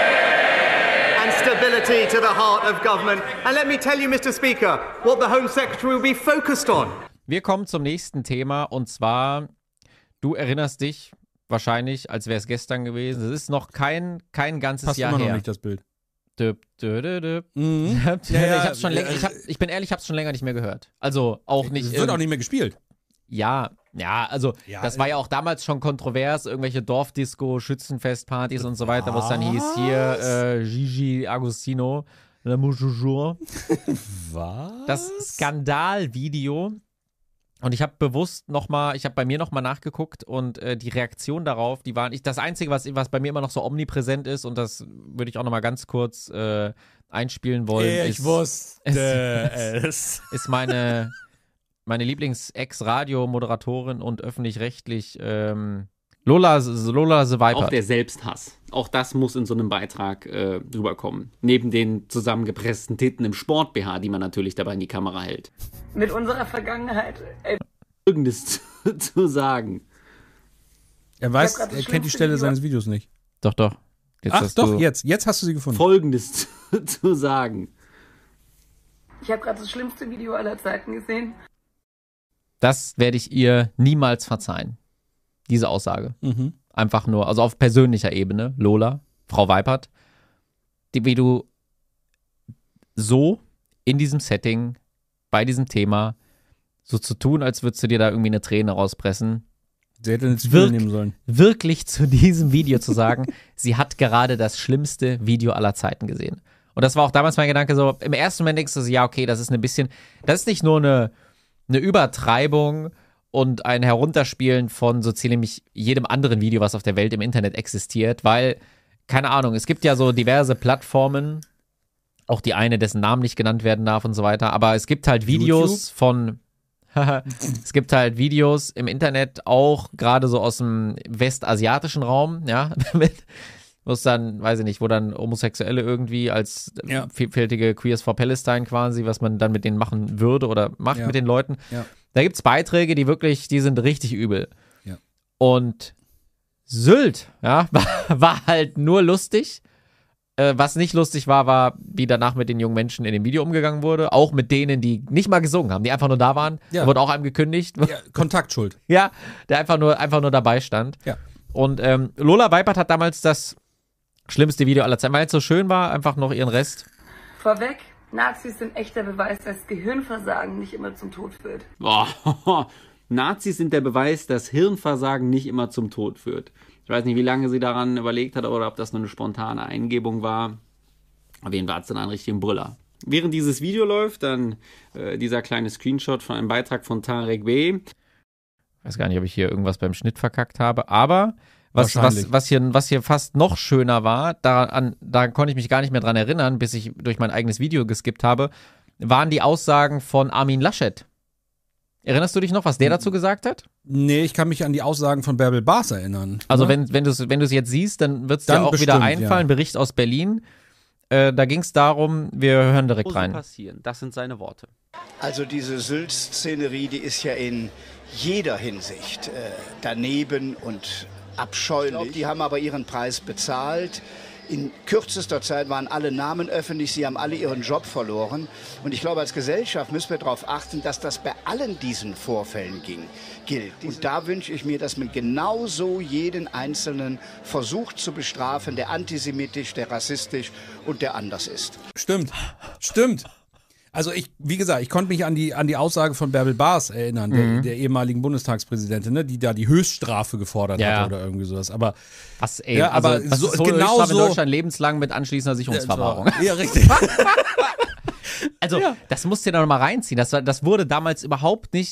and stability to the heart of government. And let me tell you, Mister Speaker, what the Home Secretary will be focused on. Wir kommen zum nächsten Thema und zwar, du erinnerst dich wahrscheinlich, als wäre es gestern gewesen. Es ist noch kein, kein ganzes Passt Jahr immer noch her. nicht das Bild. Döp, dö, dö, dö. Mhm. ich, hab's schon länger, ich, hab, ich bin ehrlich, ich habe es schon länger nicht mehr gehört. Also auch nicht. Es wird auch nicht mehr gespielt. Ja, ja, also Ja, das war ja auch damals schon kontrovers, irgendwelche Dorfdisco, Schützenfestpartys und so weiter, wo es dann hieß, hier äh, Gigi Agostino, Le Moujour. Was? Das Skandalvideo. Und ich habe bewusst nochmal, ich habe bei mir nochmal nachgeguckt und äh, die Reaktion darauf, die waren, ich, das Einzige, was, was bei mir immer noch so omnipräsent ist, und das würde ich auch nochmal ganz kurz äh, einspielen wollen, Ich ist, wusste es. es. ist meine, meine Lieblings-Ex-Radio-Moderatorin und öffentlich-rechtlich ähm, Lola, Lola the Viper. Auch der Selbsthass. Auch das muss in so einem Beitrag äh, rüberkommen. Neben den zusammengepressten Titten im Sport-B H, die man natürlich dabei in die Kamera hält. Mit unserer Vergangenheit. Ey, Folgendes zu, zu sagen. Er weiß, Ich hab grad das er kennt die schlimmste Stelle Video- seines Videos nicht. Doch, doch. Jetzt Ach hast doch, du, jetzt. Jetzt hast du sie gefunden. Folgendes zu, zu sagen. ich habe gerade das schlimmste Video aller Zeiten gesehen. Das werde ich ihr niemals verzeihen. Diese Aussage. Mhm. Einfach nur, also auf persönlicher Ebene, Lola, Frau Weipert, die, wie du so in diesem Setting, bei diesem Thema, so zu tun, als würdest du dir da irgendwie eine Träne rauspressen, Sie hätte eine Zwiebel Wirk- nehmen sollen. wirklich zu diesem Video zu sagen, sie hat gerade das schlimmste Video aller Zeiten gesehen. Und das war auch damals mein Gedanke so, im ersten Moment denkst du so, ja, okay, das ist ein bisschen, das ist nicht nur eine, eine Übertreibung und ein Herunterspielen von so ziemlich jedem anderen Video, was auf der Welt im Internet existiert, weil, keine Ahnung, es gibt ja so diverse Plattformen, auch die eine, dessen Namen nicht genannt werden darf und so weiter, aber es gibt halt Videos YouTube? von, es gibt halt Videos im Internet, auch gerade so aus dem westasiatischen Raum, ja, wo es dann, weiß ich nicht, wo dann Homosexuelle irgendwie als Ja. vielfältige Queers for Palestine quasi, was man dann mit denen machen würde oder macht Ja. mit den Leuten. Ja. Da gibt es Beiträge, die wirklich, die sind richtig übel. Ja. Und Sylt, ja, war, war halt nur lustig. Äh, was nicht lustig war, war, wie danach mit den jungen Menschen in dem Video umgegangen wurde. Auch mit denen, die nicht mal gesungen haben, die einfach nur da waren. Ja. Da wurde auch einem gekündigt. Ja, Kontaktschuld. Ja, der einfach nur, einfach nur dabei stand. Ja. Und ähm, Lola Weipert hat damals das schlimmste Video aller Zeiten, weil es so schön war, einfach noch ihren Rest. Vorweg, Nazis sind echter Beweis, dass Gehirnversagen nicht immer zum Tod führt. Boah, Nazis sind der Beweis, dass Hirnversagen nicht immer zum Tod führt. Ich weiß nicht, wie lange sie daran überlegt hat oder ob das nur eine spontane Eingebung war. Auf jeden Fall hat es dann einen richtigen Brüller. Während dieses Video läuft, dann äh, dieser kleine Screenshot von einem Beitrag von Tarek B. Ich weiß gar nicht, ob ich hier irgendwas beim Schnitt verkackt habe, aber was, Wahrscheinlich. was, was, hier, was hier fast noch schöner war, daran, da konnte ich mich gar nicht mehr dran erinnern, bis ich durch mein eigenes Video geskippt habe, waren die Aussagen von Armin Laschet. Erinnerst du dich noch, was der dazu gesagt hat? Nee, ich kann mich an die Aussagen von Bärbel Baas erinnern. Also Ne? wenn, wenn du es wenn du's jetzt siehst, dann wird es dir Dann auch wieder bestimmt, einfallen, ja. Bericht aus Berlin. Äh, da ging es darum, wir hören direkt rein. passieren. Das sind seine Worte. Also diese Sylt-Szenerie, die ist ja in jeder Hinsicht äh, daneben und abscheulich. Ich glaub, die haben aber ihren Preis bezahlt. In kürzester Zeit waren alle Namen öffentlich, sie haben alle ihren Job verloren. Und ich glaube, als Gesellschaft müssen wir darauf achten, dass das bei allen diesen Vorfällen ging, gilt. Und da wünsche ich mir, dass man genauso jeden Einzelnen versucht zu bestrafen, der antisemitisch, der rassistisch und der anders ist. Stimmt, stimmt. Also ich, wie gesagt, ich konnte mich an die, an die Aussage von Bärbel Baas erinnern, der, Mhm. der ehemaligen Bundestagspräsidentin, ne, die da die Höchststrafe gefordert Ja. hatte oder irgendwie sowas. Aber Was, ey, Ja, aber also, was so- ist hohe genau Höchststrafe in so- Deutschland lebenslang mit anschließender Sicherungsverwahrung. Ja, richtig. Also, das musst du dir doch mal reinziehen. Das, war- das wurde damals überhaupt nicht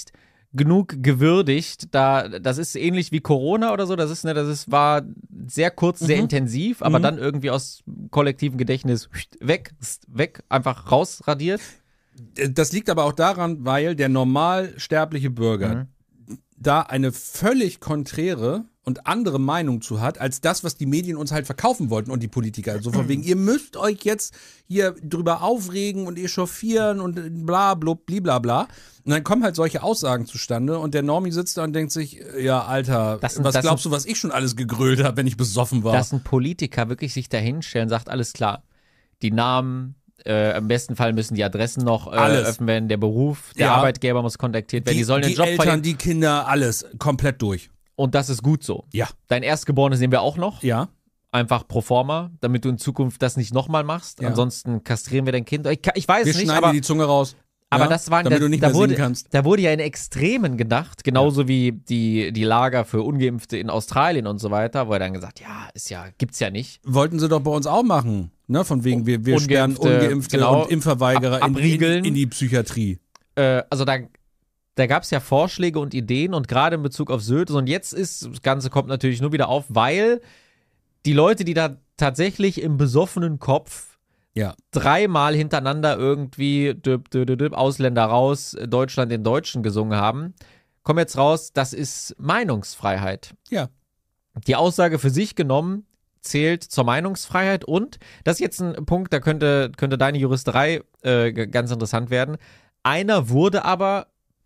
genug gewürdigt. Da, das ist ähnlich wie Corona oder so. Das ist, ne, das ist, war sehr kurz, sehr Mhm. intensiv, aber Mhm. dann irgendwie aus kollektivem Gedächtnis weg, weg, einfach rausradiert. Das liegt aber auch daran, weil der normalsterbliche Bürger Mhm. da eine völlig konträre und andere Meinung zu hat, als das, was die Medien uns halt verkaufen wollten und die Politiker. Also von wegen, ihr müsst euch jetzt hier drüber aufregen und echauffieren und bla, blub, blibla. Und dann kommen halt solche Aussagen zustande und der Normie sitzt da und denkt sich, ja, Alter, Das sind- was das glaubst sind- du, was ich schon alles gegrölt habe, wenn ich besoffen war? Dass ein Politiker wirklich sich da hinstellt und sagt, alles klar, die Namen, äh, im besten Fall müssen die Adressen noch äh, Alles. eröffnet werden, der Beruf, der Ja. Arbeitgeber muss kontaktiert werden, die, sollen den die Job Eltern, verlieren die Kinder, alles komplett durch. und das ist gut so. Ja. Dein Erstgeborenes nehmen wir auch noch, Ja. einfach pro forma, damit du in Zukunft das nicht nochmal machst, Ja. ansonsten kastrieren wir dein Kind. Ich, kann- ich weiß Wir es nicht, schneiden aber dir die Zunge raus. Aber ja, das waren damit da, du nicht da mehr wurde, singen kannst. Da wurde ja in Extremen gedacht, genauso wie die, die Lager für Ungeimpfte in Australien und so weiter, wo er dann gesagt, ja, ist ja, gibt's ja nicht. Wollten sie doch bei uns auch machen. Ne? Von wegen, wir, wir sperren Ungeimpfte, Ungeimpfte genau, und Impfverweigerer ab- in, in, abriegeln. in die Psychiatrie. Äh, also da, da gab's ja Vorschläge und Ideen und gerade in Bezug auf Sylt. Und jetzt ist, das Ganze kommt natürlich nur wieder auf, weil die Leute, die da tatsächlich im besoffenen Kopf Ja. dreimal hintereinander irgendwie düb, düb, düb, düb, Ausländer raus, Deutschland den Deutschen gesungen haben, kommen jetzt raus, das ist Meinungsfreiheit. Ja. Die Aussage für sich genommen zählt zur Meinungsfreiheit und, das ist jetzt ein Punkt, da könnte, könnte deine Juristerei äh, g- ganz interessant werden. Einer wurde aber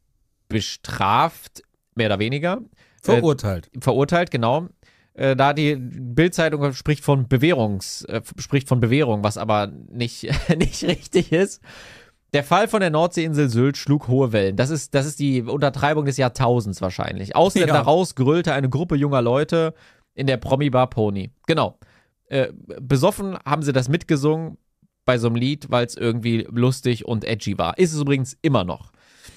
bestraft, mehr oder weniger. Verurteilt. Äh, verurteilt, genau. Äh, da die Bild-Zeitung spricht von Bewährungs, äh, spricht von Bewährung, was aber nicht, nicht richtig ist. Der Fall von der Nordseeinsel Sylt schlug hohe Wellen. Das ist, das ist die Untertreibung des Jahrtausends wahrscheinlich. Ausländer Ja. raus grölte eine Gruppe junger Leute in der Promi-Bar Pony. Genau. Äh, besoffen haben sie das mitgesungen bei so einem Lied, weil es irgendwie lustig und edgy war. Ist es übrigens immer noch.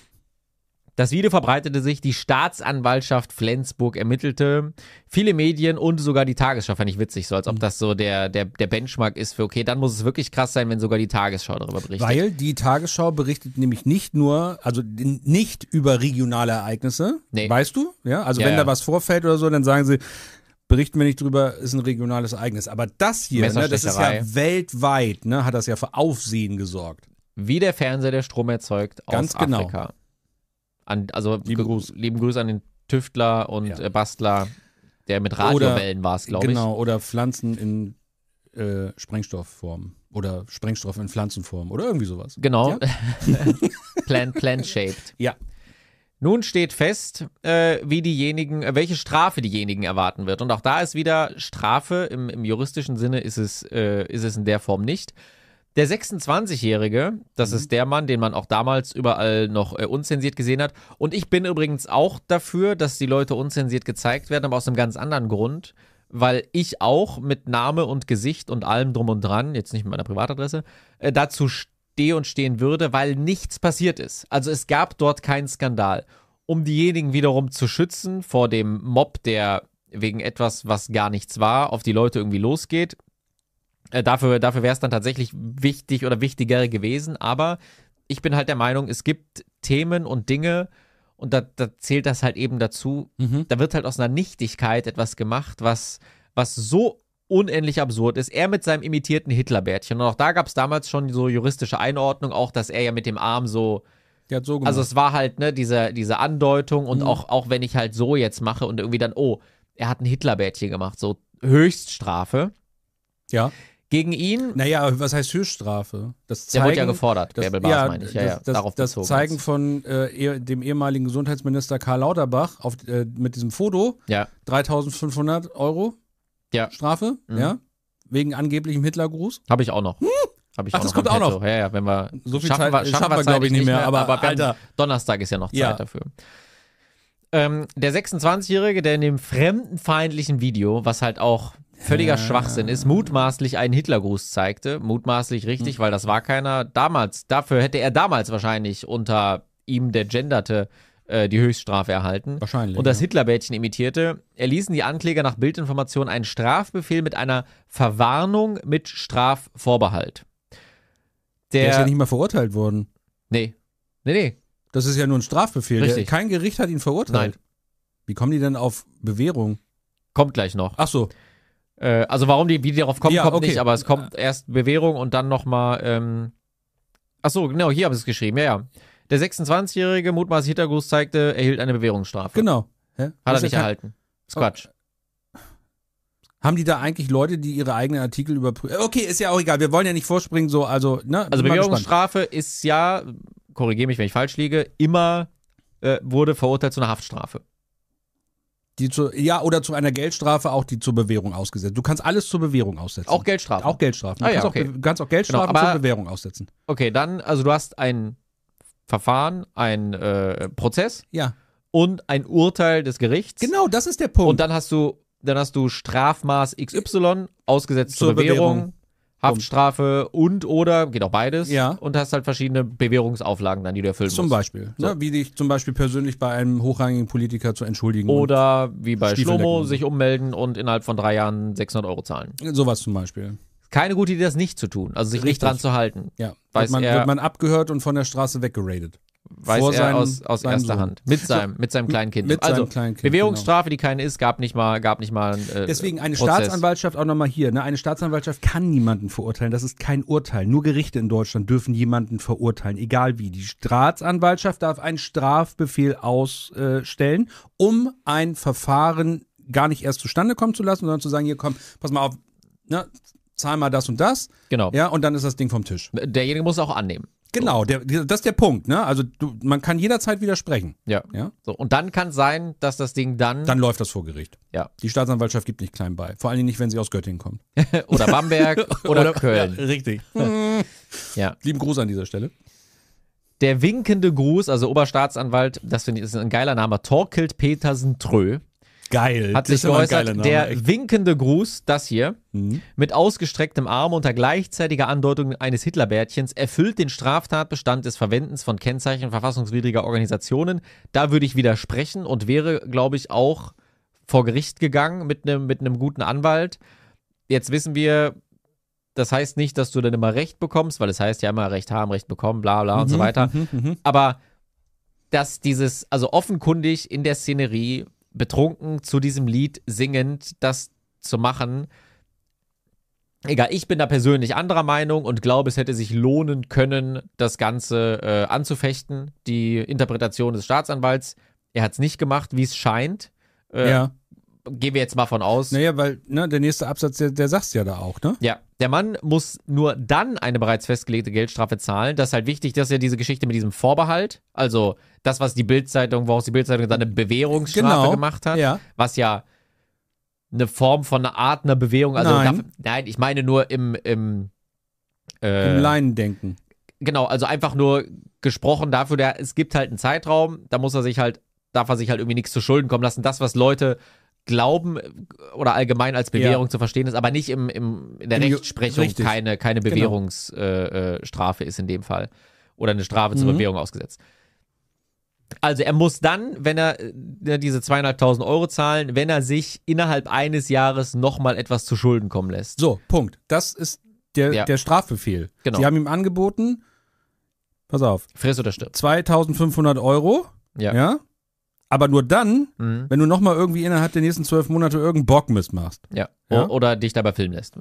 Das Video verbreitete sich, die Staatsanwaltschaft Flensburg ermittelte, viele Medien und sogar die Tagesschau, fand ich witzig, so als ob das so der, der, der Benchmark ist für, okay, dann muss es wirklich krass sein, wenn sogar die Tagesschau darüber berichtet. Weil die Tagesschau berichtet nämlich nicht nur, also n- nicht über regionale Ereignisse, Nee. weißt du? Ja, also Ja, wenn ja. da was vorfällt oder so, dann sagen sie, berichten wir nicht drüber, ist ein regionales Ereignis. Aber das hier, ne, das ist ja Messerstecherei. weltweit, ne, hat das ja für Aufsehen gesorgt. Wie der Fernseher, der Strom erzeugt Ganz aus genau. Afrika. An, also Lieben Gru- Gruß. Lieben Gruß an den Tüftler und Ja. äh, Bastler, der mit Radiowellen war es, glaube Genau, oder Pflanzen in äh, Sprengstoffform. Oder Sprengstoff in Pflanzenform oder irgendwie sowas. ich. Genau. Ja? Plant, plant-shaped. Ja. Nun steht fest, äh, wie diejenigen, äh, welche Strafe diejenigen erwarten wird. Und auch da ist wieder Strafe, im, im juristischen Sinne ist es, äh, ist es in der Form nicht. Der sechsundzwanzigjährige, das ist der Mann, den man auch damals überall noch äh, unzensiert gesehen hat. Und ich bin übrigens auch dafür, dass die Leute unzensiert gezeigt werden, aber aus einem ganz anderen Grund. Weil ich auch mit Name und Gesicht und allem drum und dran, jetzt nicht mit meiner Privatadresse, äh, dazu stehe und stehen würde, weil nichts passiert ist. Also es gab dort keinen Skandal. Um diejenigen wiederum zu schützen vor dem Mob, der wegen etwas, was gar nichts war, auf die Leute irgendwie losgeht, Äh, dafür dafür wäre es dann tatsächlich wichtig oder wichtiger gewesen, aber ich bin halt der Meinung, es gibt Themen und Dinge und da, da zählt das halt eben dazu, Mhm. da wird halt aus einer Nichtigkeit etwas gemacht, was, was so unendlich absurd ist. Er mit seinem imitierten Hitlerbärtchen und auch da gab es damals schon so juristische Einordnung, auch dass er ja mit dem Arm so, Der hat so gemacht. also es war halt ne, diese, diese Andeutung und Mhm. auch, auch wenn ich halt so jetzt mache und irgendwie dann, oh, er hat ein Hitlerbärtchen gemacht, so Höchststrafe. ja. Gegen ihn, Naja, was heißt Höchststrafe? Das der Zeigen, wurde ja gefordert, das, Bärbel Baas ja, meine ich, ja, das, ja, das, darauf das bezogen. Zeigen jetzt. von äh, eh- dem ehemaligen Gesundheitsminister Karl Lauterbach auf, äh, mit diesem Foto, Ja, dreitausendfünfhundert Euro Ja. Strafe, Mhm. ja, wegen angeblichem Hitlergruß. habe ich auch noch. Hab ich Ach, auch das noch kommt am auch Petto. noch. Ja, ja, wenn wir So viel schaffen Zeit- wir, schaffen schaffen wir, wir glaub ich, zeitlich nicht mehr, aber, wir haben- Alter. Donnerstag ist ja noch Zeit Ja. dafür. Ähm, der sechsundzwanzigjährige, der in dem fremdenfeindlichen Video, was halt auch völliger Schwachsinn ist, mutmaßlich einen Hitlergruß zeigte. Mutmaßlich Hm. richtig, weil das war keiner. Damals, dafür hätte er damals wahrscheinlich unter ihm, der genderte, äh, die Höchststrafe erhalten. Wahrscheinlich, Und das ja. Hitlerbärtchen imitierte, erließen die Ankläger nach Bildinformation einen Strafbefehl mit einer Verwarnung mit Strafvorbehalt. Der, ist ja Der, nicht mal verurteilt worden. nee, nee, nee. Das ist ja nur ein Strafbefehl. Der, Richtig. kein Gericht hat ihn verurteilt. Nein. Wie kommen die denn auf Bewährung? Kommt gleich noch. Ach so. Äh, also warum die, wie die darauf kommen, Ja, kommt okay. nicht, aber es kommt erst Bewährung und dann nochmal, ähm, ach so, genau, hier habe ich es geschrieben, ja, ja. Der sechsundzwanzigjährige mutmaßliche Hintergruß zeigte, erhielt eine Bewährungsstrafe. Genau. Hä? Hat Das er ist nicht ja kein- erhalten. Ist Quatsch. Haben die da eigentlich Leute, die ihre eigenen Artikel überprüfen? Okay, ist ja auch egal. Wir wollen ja nicht vorspringen, so, also, ne? Also bin mal gespannt. Bewährungsstrafe ist ja, korrigiere mich, wenn ich falsch liege, immer äh, wurde verurteilt zu einer Haftstrafe. Die zu, ja, oder zu einer Geldstrafe auch, die zur Bewährung ausgesetzt. Du kannst alles zur Bewährung aussetzen. Auch Geldstrafe. Auch Geldstrafen. Du Ah, ja, kannst, okay. auch, Be- kannst auch Geldstrafen Genau, aber- zur Bewährung aussetzen. Okay, dann, also du hast ein Verfahren, ein äh, Prozess Ja. und ein Urteil des Gerichts. Genau, das ist der Punkt. Und dann hast du, dann hast du Strafmaß X Y ausgesetzt zur, Zur Bewährung, Bewährung. Haftstrafe und oder, geht auch beides. Ja. Und hast halt verschiedene Bewährungsauflagen dann, die du erfüllen zum musst. Beispiel. So. Ne, wie dich zum Beispiel persönlich bei einem hochrangigen Politiker zu entschuldigen. Oder wie bei Stiefel Schlomo, lecken. sich ummelden und innerhalb von drei Jahren sechshundert Euro zahlen. Und sowas zum Beispiel. Keine gute Idee, das nicht zu tun. Also sich nicht Richtig. dran zu halten. Ja. Weiß Wird man, er- wird man abgehört und von der Straße weggeradet. Weiß Vor er seinem- aus, aus seinem erster Sohn. Hand. Mit seinem, mit seinem kleinen Kind. mit also, seinem kleinen Kind, Bewährungsstrafe, die keine ist, gab nicht mal, gab nicht mal einen, äh, Deswegen eine Prozess. Staatsanwaltschaft auch nochmal hier. Ne? Eine Staatsanwaltschaft kann niemanden verurteilen. Das ist kein Urteil. Nur Gerichte in Deutschland dürfen jemanden verurteilen, egal wie. Die Staatsanwaltschaft darf einen Strafbefehl ausstellen, um ein Verfahren gar nicht erst zustande kommen zu lassen, sondern zu sagen, hier komm, pass mal auf, ne, zahl mal das und das. Genau. Ja, und dann ist das Ding vom Tisch. Derjenige muss auch annehmen. Genau, der, das ist der Punkt. Ne? Also du, man kann jederzeit widersprechen. Ja. Ja? So, und dann kann es sein, dass das Ding dann, Dann läuft das vor Gericht. ja, Die Staatsanwaltschaft gibt nicht klein bei. Vor allen Dingen nicht, wenn sie aus Göttingen kommt. oder Bamberg oder, Köln. Ja, richtig. Ja. Lieben Gruß an dieser Stelle. Der winkende Gruß, also Oberstaatsanwalt, das finde ich ist ein geiler Name, Torkild Petersen Trö, Geil. hat sich geäußert, der winkende Gruß, das hier, Mhm. mit ausgestrecktem Arm unter gleichzeitiger Andeutung eines Hitlerbärtchens, erfüllt den Straftatbestand des Verwendens von Kennzeichen verfassungswidriger Organisationen. Da würde ich widersprechen und wäre, glaube ich, auch vor Gericht gegangen mit einem mit einem guten Anwalt. Jetzt wissen wir, das heißt nicht, dass du dann immer Recht bekommst, weil es heißt ja immer Recht haben, Recht bekommen, bla bla und so weiter. Aber dass dieses, also offenkundig in der Szenerie, betrunken zu diesem Lied singend, das zu machen, egal, ich bin da persönlich anderer Meinung und glaube, es hätte sich lohnen können, das Ganze äh, anzufechten. Die Interpretation des Staatsanwalts, er hat es nicht gemacht, wie es scheint. Äh, Ja. Gehen wir jetzt mal von aus. Naja, weil ne, der nächste Absatz, der, der sagt's ja da auch, ne? Ja, der Mann muss nur dann eine bereits festgelegte Geldstrafe zahlen. Das ist halt wichtig, dass er diese Geschichte mit diesem Vorbehalt, also das, was die Bildzeitung, woraus die Bildzeitung dann eine Bewährungsstrafe Genau, gemacht hat, ja. was ja eine Form von einer Art einer Bewährung, also Nein. dafür, nein, ich meine nur im, im, äh, Im Laiendenken. genau, also einfach nur gesprochen dafür, der, es gibt halt einen Zeitraum, da muss er sich halt, darf er sich halt irgendwie nichts zu Schulden kommen lassen. Das, was Leute glauben oder allgemein als Bewährung Ja. zu verstehen ist, aber nicht im, im, in der Im Ju- Rechtsprechung richtig. keine, keine Genau. Bewährungsstrafe äh, Strafe ist in dem Fall. Oder eine Strafe zur Mhm. Bewährung ausgesetzt. Also er muss dann, wenn er äh, diese zweieinhalbtausend Euro zahlen, wenn er sich innerhalb eines Jahres nochmal etwas zu Schulden kommen lässt. So, Punkt. Das ist der, Ja. der Strafbefehl. Genau. Sie haben ihm angeboten, pass auf, Friss oder stirb. zweitausendfünfhundert Euro, Ja. ja, aber nur dann, Mhm. wenn du nochmal irgendwie innerhalb der nächsten zwölf Monate irgendeinen Bockmist machst. Ja. Ja? O- Oder dich dabei filmen lässt.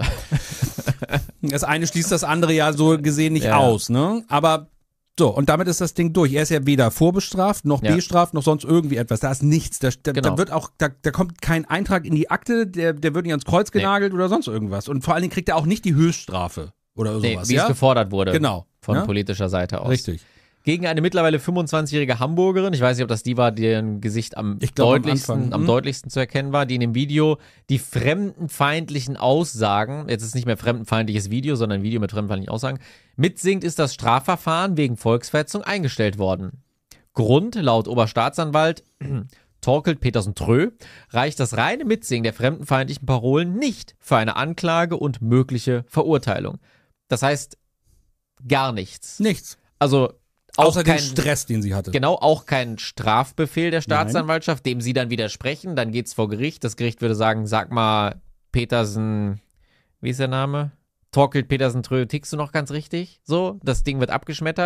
Das eine schließt das andere ja so gesehen nicht Ja. aus, ne? Aber so, und damit ist das Ding durch. Er ist ja weder vorbestraft, noch Ja. bestraft, noch sonst irgendwie etwas. Da ist nichts. Da, da, Genau. da wird auch, da, da kommt kein Eintrag in die Akte, der, der wird nicht ans Kreuz Nee. genagelt oder sonst irgendwas. Und vor allen Dingen kriegt er auch nicht die Höchststrafe oder Nee, sowas. wie ja? es gefordert wurde. Genau. Von Ja? politischer Seite aus. Richtig. Gegen eine mittlerweile fünfundzwanzigjährige Hamburgerin, ich weiß nicht, ob das die war, deren Gesicht am, Ich glaub, am deutlichsten, Anfang, am hm. deutlichsten zu erkennen war, die in dem Video die fremdenfeindlichen Aussagen, jetzt ist nicht mehr fremdenfeindliches Video, sondern ein Video mit fremdenfeindlichen Aussagen, mitsingt, ist das Strafverfahren wegen Volksverhetzung eingestellt worden. Grund, laut Oberstaatsanwalt Torkild Petersen Trö, reicht das reine Mitsingen der fremdenfeindlichen Parolen nicht für eine Anklage und mögliche Verurteilung. Das heißt, gar nichts. Nichts. Also auch Außer den kein Stress, den sie hatte. Genau, auch kein Strafbefehl der Staatsanwaltschaft, dem sie dann widersprechen. Dann geht's vor Gericht. Das Gericht würde sagen, sag mal, Petersen, wie ist der Name? Torkild Petersen Trö, tickst du noch ganz richtig? So, das Ding wird abgeschmettert.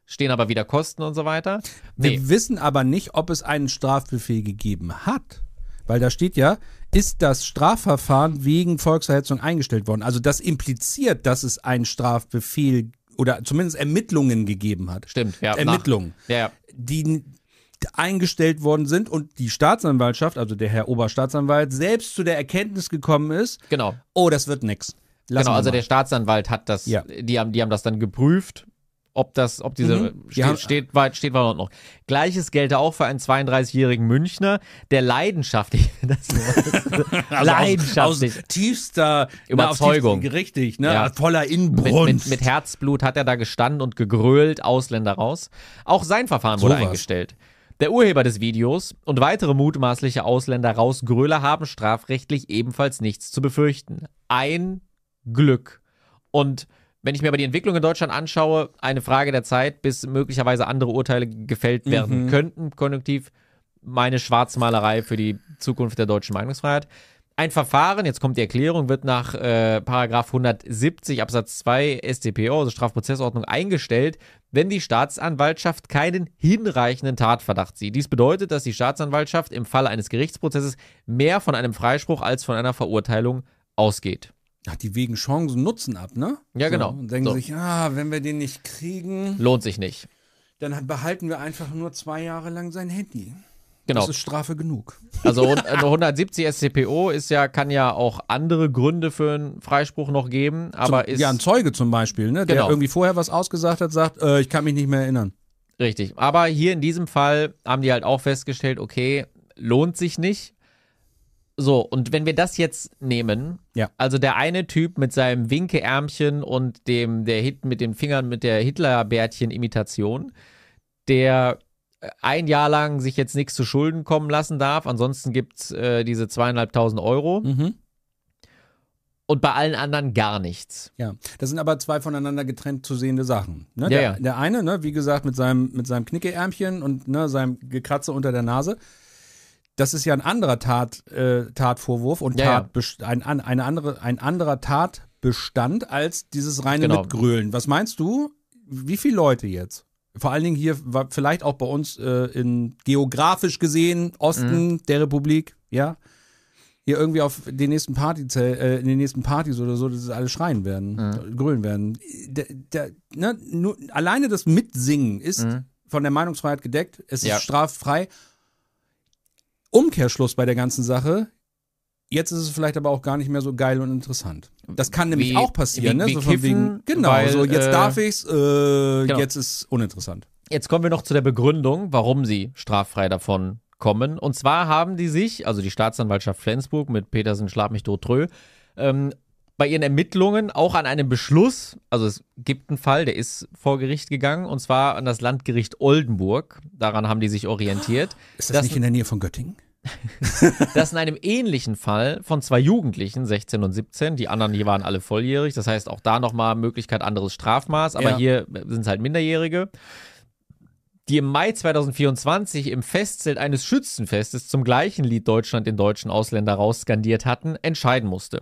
stehen aber wieder Kosten und so weiter. Nee. Wir wissen aber nicht, ob es einen Strafbefehl gegeben hat. Weil da steht ja, ist das Strafverfahren wegen Volksverhetzung eingestellt worden. Also das impliziert, dass es einen Strafbefehl oder zumindest Ermittlungen gegeben hat. Stimmt, ja. Ermittlungen, nach, ja, ja. die eingestellt worden sind und die Staatsanwaltschaft, also der Herr Oberstaatsanwalt, selbst zu der Erkenntnis gekommen ist, Genau. oh, das wird nix. Lassen Genau, wir also mal. der Staatsanwalt hat das, Ja. die, haben, die haben das dann geprüft, ob das, ob diese, Mhm. Die steht, haben- steht, weit, steht war noch. Gleiches gelte auch für einen zweiunddreißigjährigen Münchner, der leidenschaftlich, das, Also leidenschaftlich, aus, aus tiefster Überzeugung. Na, auf tiefster, richtig, ne? Ja. Voller mit, Inbrunst. mit, mit Herzblut hat er da gestanden und gegrölt, Ausländer raus. Auch sein Verfahren wurde Sowas. eingestellt. Der Urheber des Videos und weitere mutmaßliche Ausländer rausgröler haben strafrechtlich ebenfalls nichts zu befürchten. Ein Glück. Und wenn ich mir aber die Entwicklung in Deutschland anschaue, eine Frage der Zeit, bis möglicherweise andere Urteile gefällt werden Mhm. könnten, konjunktiv, meine Schwarzmalerei für die Zukunft der deutschen Meinungsfreiheit. Ein Verfahren, jetzt kommt die Erklärung, wird nach äh, Paragraph hundertsiebzig Absatz zwei S t P O, also Strafprozessordnung, eingestellt, wenn die Staatsanwaltschaft keinen hinreichenden Tatverdacht sieht. Dies bedeutet, dass die Staatsanwaltschaft im Falle eines Gerichtsprozesses mehr von einem Freispruch als von einer Verurteilung ausgeht. Ach, die wägen Chancen Nutzen ab, ne? Ja, So, genau. Und denken So. sich, ah, wenn wir den nicht kriegen, Lohnt sich nicht. dann behalten wir einfach nur zwei Jahre lang sein Handy. Genau. Das ist Strafe genug. Also hun- äh, hundertsiebzig S t P O ist ja, kann ja auch andere Gründe für einen Freispruch noch geben, aber Zum, ist ja, ein Zeuge zum Beispiel, ne? Der Genau. irgendwie vorher was ausgesagt hat, sagt, äh, ich kann mich nicht mehr erinnern. richtig. Aber hier in diesem Fall haben die halt auch festgestellt, okay, lohnt sich nicht. So, und wenn wir das jetzt nehmen, Ja. also der eine Typ mit seinem Winkeärmchen und dem, der Hit mit den Fingern mit der Hitlerbärtchen-Imitation, der ein Jahr lang sich jetzt nichts zu Schulden kommen lassen darf, ansonsten gibt's äh, diese zweieinhalbtausend Euro Mhm. und bei allen anderen gar nichts. Ja, das sind aber zwei voneinander getrennt zu sehende Sachen. Ne? Ja, der, ja. der eine, ne, wie gesagt, mit seinem, mit seinem Knickeärmchen und ne, seinem Gekratze unter der Nase, das ist ja ein anderer Tat, äh, Tatvorwurf und Ja, ja. Tatbest- ein, an- eine andere, ein anderer Tatbestand als dieses reine Genau. Mitgrölen. Was meinst du, wie viele Leute jetzt? Vor allen Dingen hier, war vielleicht auch bei uns äh, in geografisch gesehen, Osten Mhm. der Republik, ja, hier irgendwie auf den nächsten Party, äh, in den nächsten Partys oder so, dass sie alle schreien werden, Mhm. grölen werden. Der, der, ne, nur, alleine das Mitsingen ist Mhm. von der Meinungsfreiheit gedeckt, es Ja. ist straffrei. Umkehrschluss bei der ganzen Sache, jetzt ist es vielleicht aber auch gar nicht mehr so geil und interessant. Das kann nämlich Wie- auch passieren, wie- ne? wie So von kiffen, wegen, genau, weil, so jetzt äh, darf ich's, äh, genau. jetzt ist uninteressant. Jetzt kommen wir noch zu der Begründung, warum sie straffrei davon kommen. Und zwar haben die sich, also die Staatsanwaltschaft Flensburg mit Petersen, Schlag mich tot, Trö, ähm, bei ihren Ermittlungen auch an einem Beschluss, also es gibt einen Fall, der ist vor Gericht gegangen, und zwar an das Landgericht Oldenburg. Daran haben die sich orientiert. Ist das, Das- nicht in der Nähe von Göttingen? dass in einem ähnlichen Fall von zwei Jugendlichen, sechzehn und siebzehn, die anderen hier waren alle volljährig, das heißt auch da nochmal Möglichkeit anderes Strafmaß, aber Ja. hier sind es halt Minderjährige, die im Mai zweitausendvierundzwanzig im Festzelt eines Schützenfestes zum gleichen Lied Deutschland den deutschen Ausländer rausskandiert hatten, entscheiden musste.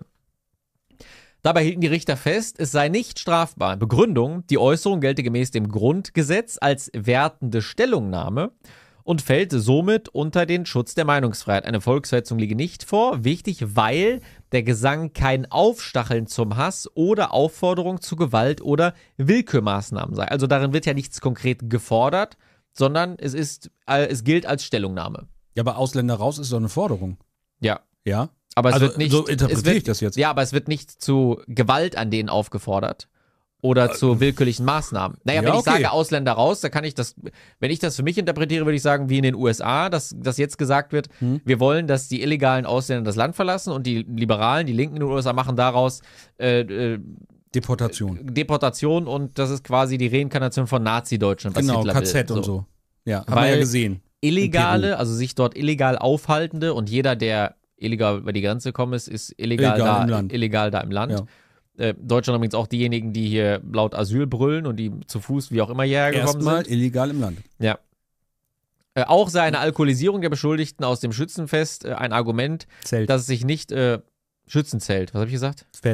Dabei hielten die Richter fest, es sei nicht strafbar. Begründung, die Äußerung gelte gemäß dem Grundgesetz als wertende Stellungnahme und fällt somit unter den Schutz der Meinungsfreiheit. Eine Volksverhetzung liege nicht vor. Wichtig, weil der Gesang kein Aufstacheln zum Hass oder Aufforderung zu Gewalt oder Willkürmaßnahmen sei. Also darin wird ja nichts konkret gefordert, sondern es ist, äh, es gilt als Stellungnahme. Ja, aber Ausländer raus ist doch eine Forderung. Ja. Ja? Aber es Also, wird nicht, so interpretiere es wird, ich das jetzt. Ja, aber es wird nicht zu Gewalt an denen aufgefordert. Oder zu willkürlichen Maßnahmen. Naja, ja, wenn ich okay. sage Ausländer raus, da kann ich das, wenn ich das für mich interpretiere, würde ich sagen, wie in den U S A, dass, dass jetzt gesagt wird, Hm. wir wollen, dass die illegalen Ausländer das Land verlassen und die Liberalen, die Linken in den U S A machen daraus äh, äh, Deportation. Deportation und das ist quasi die Reinkarnation von Nazi-Deutschland, was Genau, Hitler K Z will. und so. Ja, haben wir Weil ja gesehen. Illegale, also sich dort illegal aufhaltende und jeder, der illegal über die Grenze gekommen ist, ist illegal, Illegal da, im Land. illegal da im Land. Ja. Äh, Deutschland übrigens auch diejenigen, die hier laut Asyl brüllen und die zu Fuß, wie auch immer, hierher gekommen Erstmal sind. illegal im Land. Ja. Äh, auch sei eine Alkoholisierung der Beschuldigten aus dem Schützenfest äh, ein Argument, Zelt. dass es sich nicht, äh, Schützenzelt, was habe ich gesagt? Fest.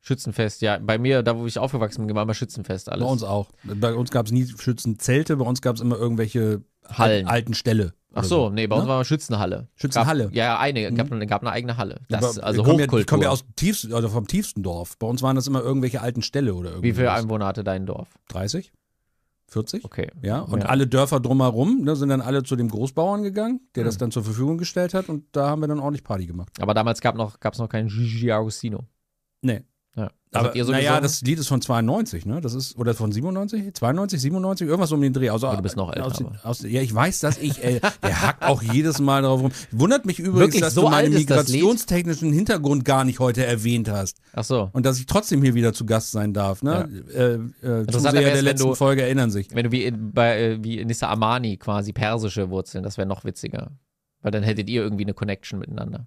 Schützenfest, ja. Bei mir, da wo ich aufgewachsen bin, war immer Schützenfest alles. Bei uns auch. Bei uns gab es nie Schützenzelte, bei uns gab es immer irgendwelche Hallen. alten Ställe. Ach so, nee, bei uns war Schützenhalle. Schützenhalle? Gab, ja, ja, eine, gab, gab eine eigene Halle. Das, Aber also ich komm Hochkultur. Ja, ich komme ja aus dem tiefsten, also vom tiefsten Dorf. Bei uns waren das immer irgendwelche alten Ställe oder irgendwie. Wie viele was. Einwohner hatte dein Dorf? dreißig? vierzig? Okay. Ja, und Ja. alle Dörfer drumherum, ne, sind dann alle zu dem Großbauern gegangen, der Hm. das dann zur Verfügung gestellt hat und da haben wir dann ordentlich Party gemacht. Aber damals gab noch, gab's noch keinen Gigi Agostino. Nee. Ja. Das Aber habt ihr so naja, gesungen? das Lied ist von zweiundneunzig, ne? Das ist, oder von siebenundneunzig? zweiundneunzig, siebenundneunzig? Irgendwas um den Dreh. Also, Aber du bist noch älter, Aus, aber. aus, ja, ich weiß, dass ich, ey, der hackt auch jedes Mal drauf rum. Wundert mich übrigens, Wirklich, dass so du meinen alt ist das Lied? migrationstechnischen Hintergrund gar nicht heute erwähnt hast. Ach so. Und dass ich trotzdem hier wieder zu Gast sein darf, ne? Äh, äh, Zuseher wär's, der wenn letzten du- Folge erinnern sich. Wenn du wie in, bei, äh, wie in Nissa Amani quasi persische Wurzeln, das wäre noch witziger. Weil dann hättet ihr irgendwie eine Connection miteinander.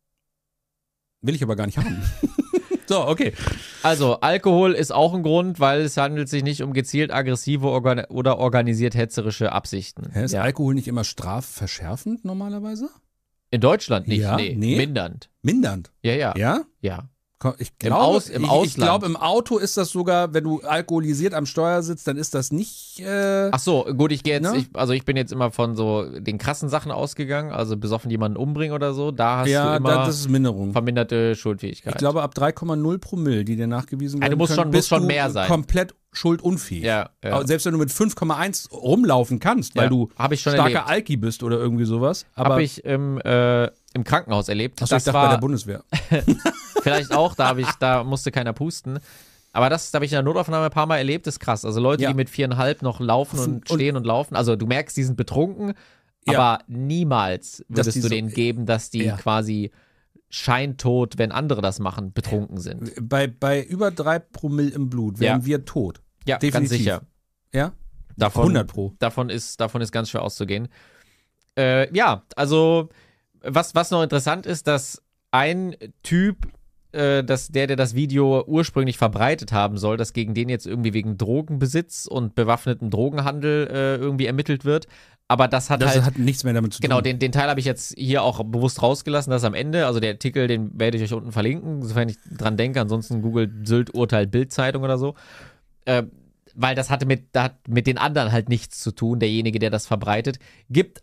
Will ich aber gar nicht haben. So, okay. Also, Alkohol ist auch ein Grund, weil es handelt sich nicht um gezielt aggressive organ oder organisiert hetzerische Absichten. Hä, ist Ja. Alkohol nicht immer strafverschärfend normalerweise? In Deutschland nicht, Ja, nee, nee. mindernd. Mindernd. Ja, ja. Ja? Ja. Ko- Ich Im glaube, Aus- im ich, ich Ausland. glaube, im Auto ist das sogar, wenn du alkoholisiert am Steuer sitzt, dann ist das nicht. Äh, Ach so, gut, ich gehe jetzt, Ne? ich, also ich bin jetzt immer von so den krassen Sachen ausgegangen, also besoffen jemanden umbringen oder so, da hast ja, du immer da, das ist Minderung. verminderte Schuldfähigkeit. Ich glaube, ab drei Komma null Promille, die dir nachgewiesen Ja, du werden musst können, schon- muss bist schon du mehr sein. komplett schuldunfähig. Ja, ja. Aber selbst wenn du mit fünf Komma eins rumlaufen kannst, weil Ja, du hab ich schon starker erlebt. Alki bist oder irgendwie sowas. Aber Habe ich im, äh, im Krankenhaus erlebt. Achso, ich das dachte bei war der Bundeswehr. vielleicht auch, da, hab ich, da musste keiner pusten. Aber das, da habe ich in der Notaufnahme ein paar Mal erlebt, ist krass. Also Leute, Ja. die mit viereinhalb noch laufen und, Und- stehen und laufen. Also du merkst, die sind betrunken, Ja. aber niemals Dass würdest die du so- denen geben, dass die Ja. quasi scheintot, wenn andere das machen, betrunken sind. Bei, bei über drei Promille im Blut wären Ja. wir tot. Ja, Definitiv. ganz sicher. Ja? Davon, hundert Pro. Davon ist, davon ist ganz schwer auszugehen. Äh, ja, also was, was noch interessant ist, dass ein Typ, äh, dass der, der das Video ursprünglich verbreitet haben soll, dass gegen den jetzt irgendwie wegen Drogenbesitz und bewaffnetem Drogenhandel äh, irgendwie ermittelt wird. Aber das hat Das halt. hat nichts mehr damit zu Genau, tun. den, den Teil habe ich jetzt hier auch bewusst rausgelassen, das am Ende, also der Artikel, den werde ich euch unten verlinken, sofern ich dran denke, ansonsten googelt Sylt Urteil Bild-Zeitung oder so. Äh, weil das hatte mit, da hat mit den anderen halt nichts zu tun, derjenige, der das verbreitet. Gibt,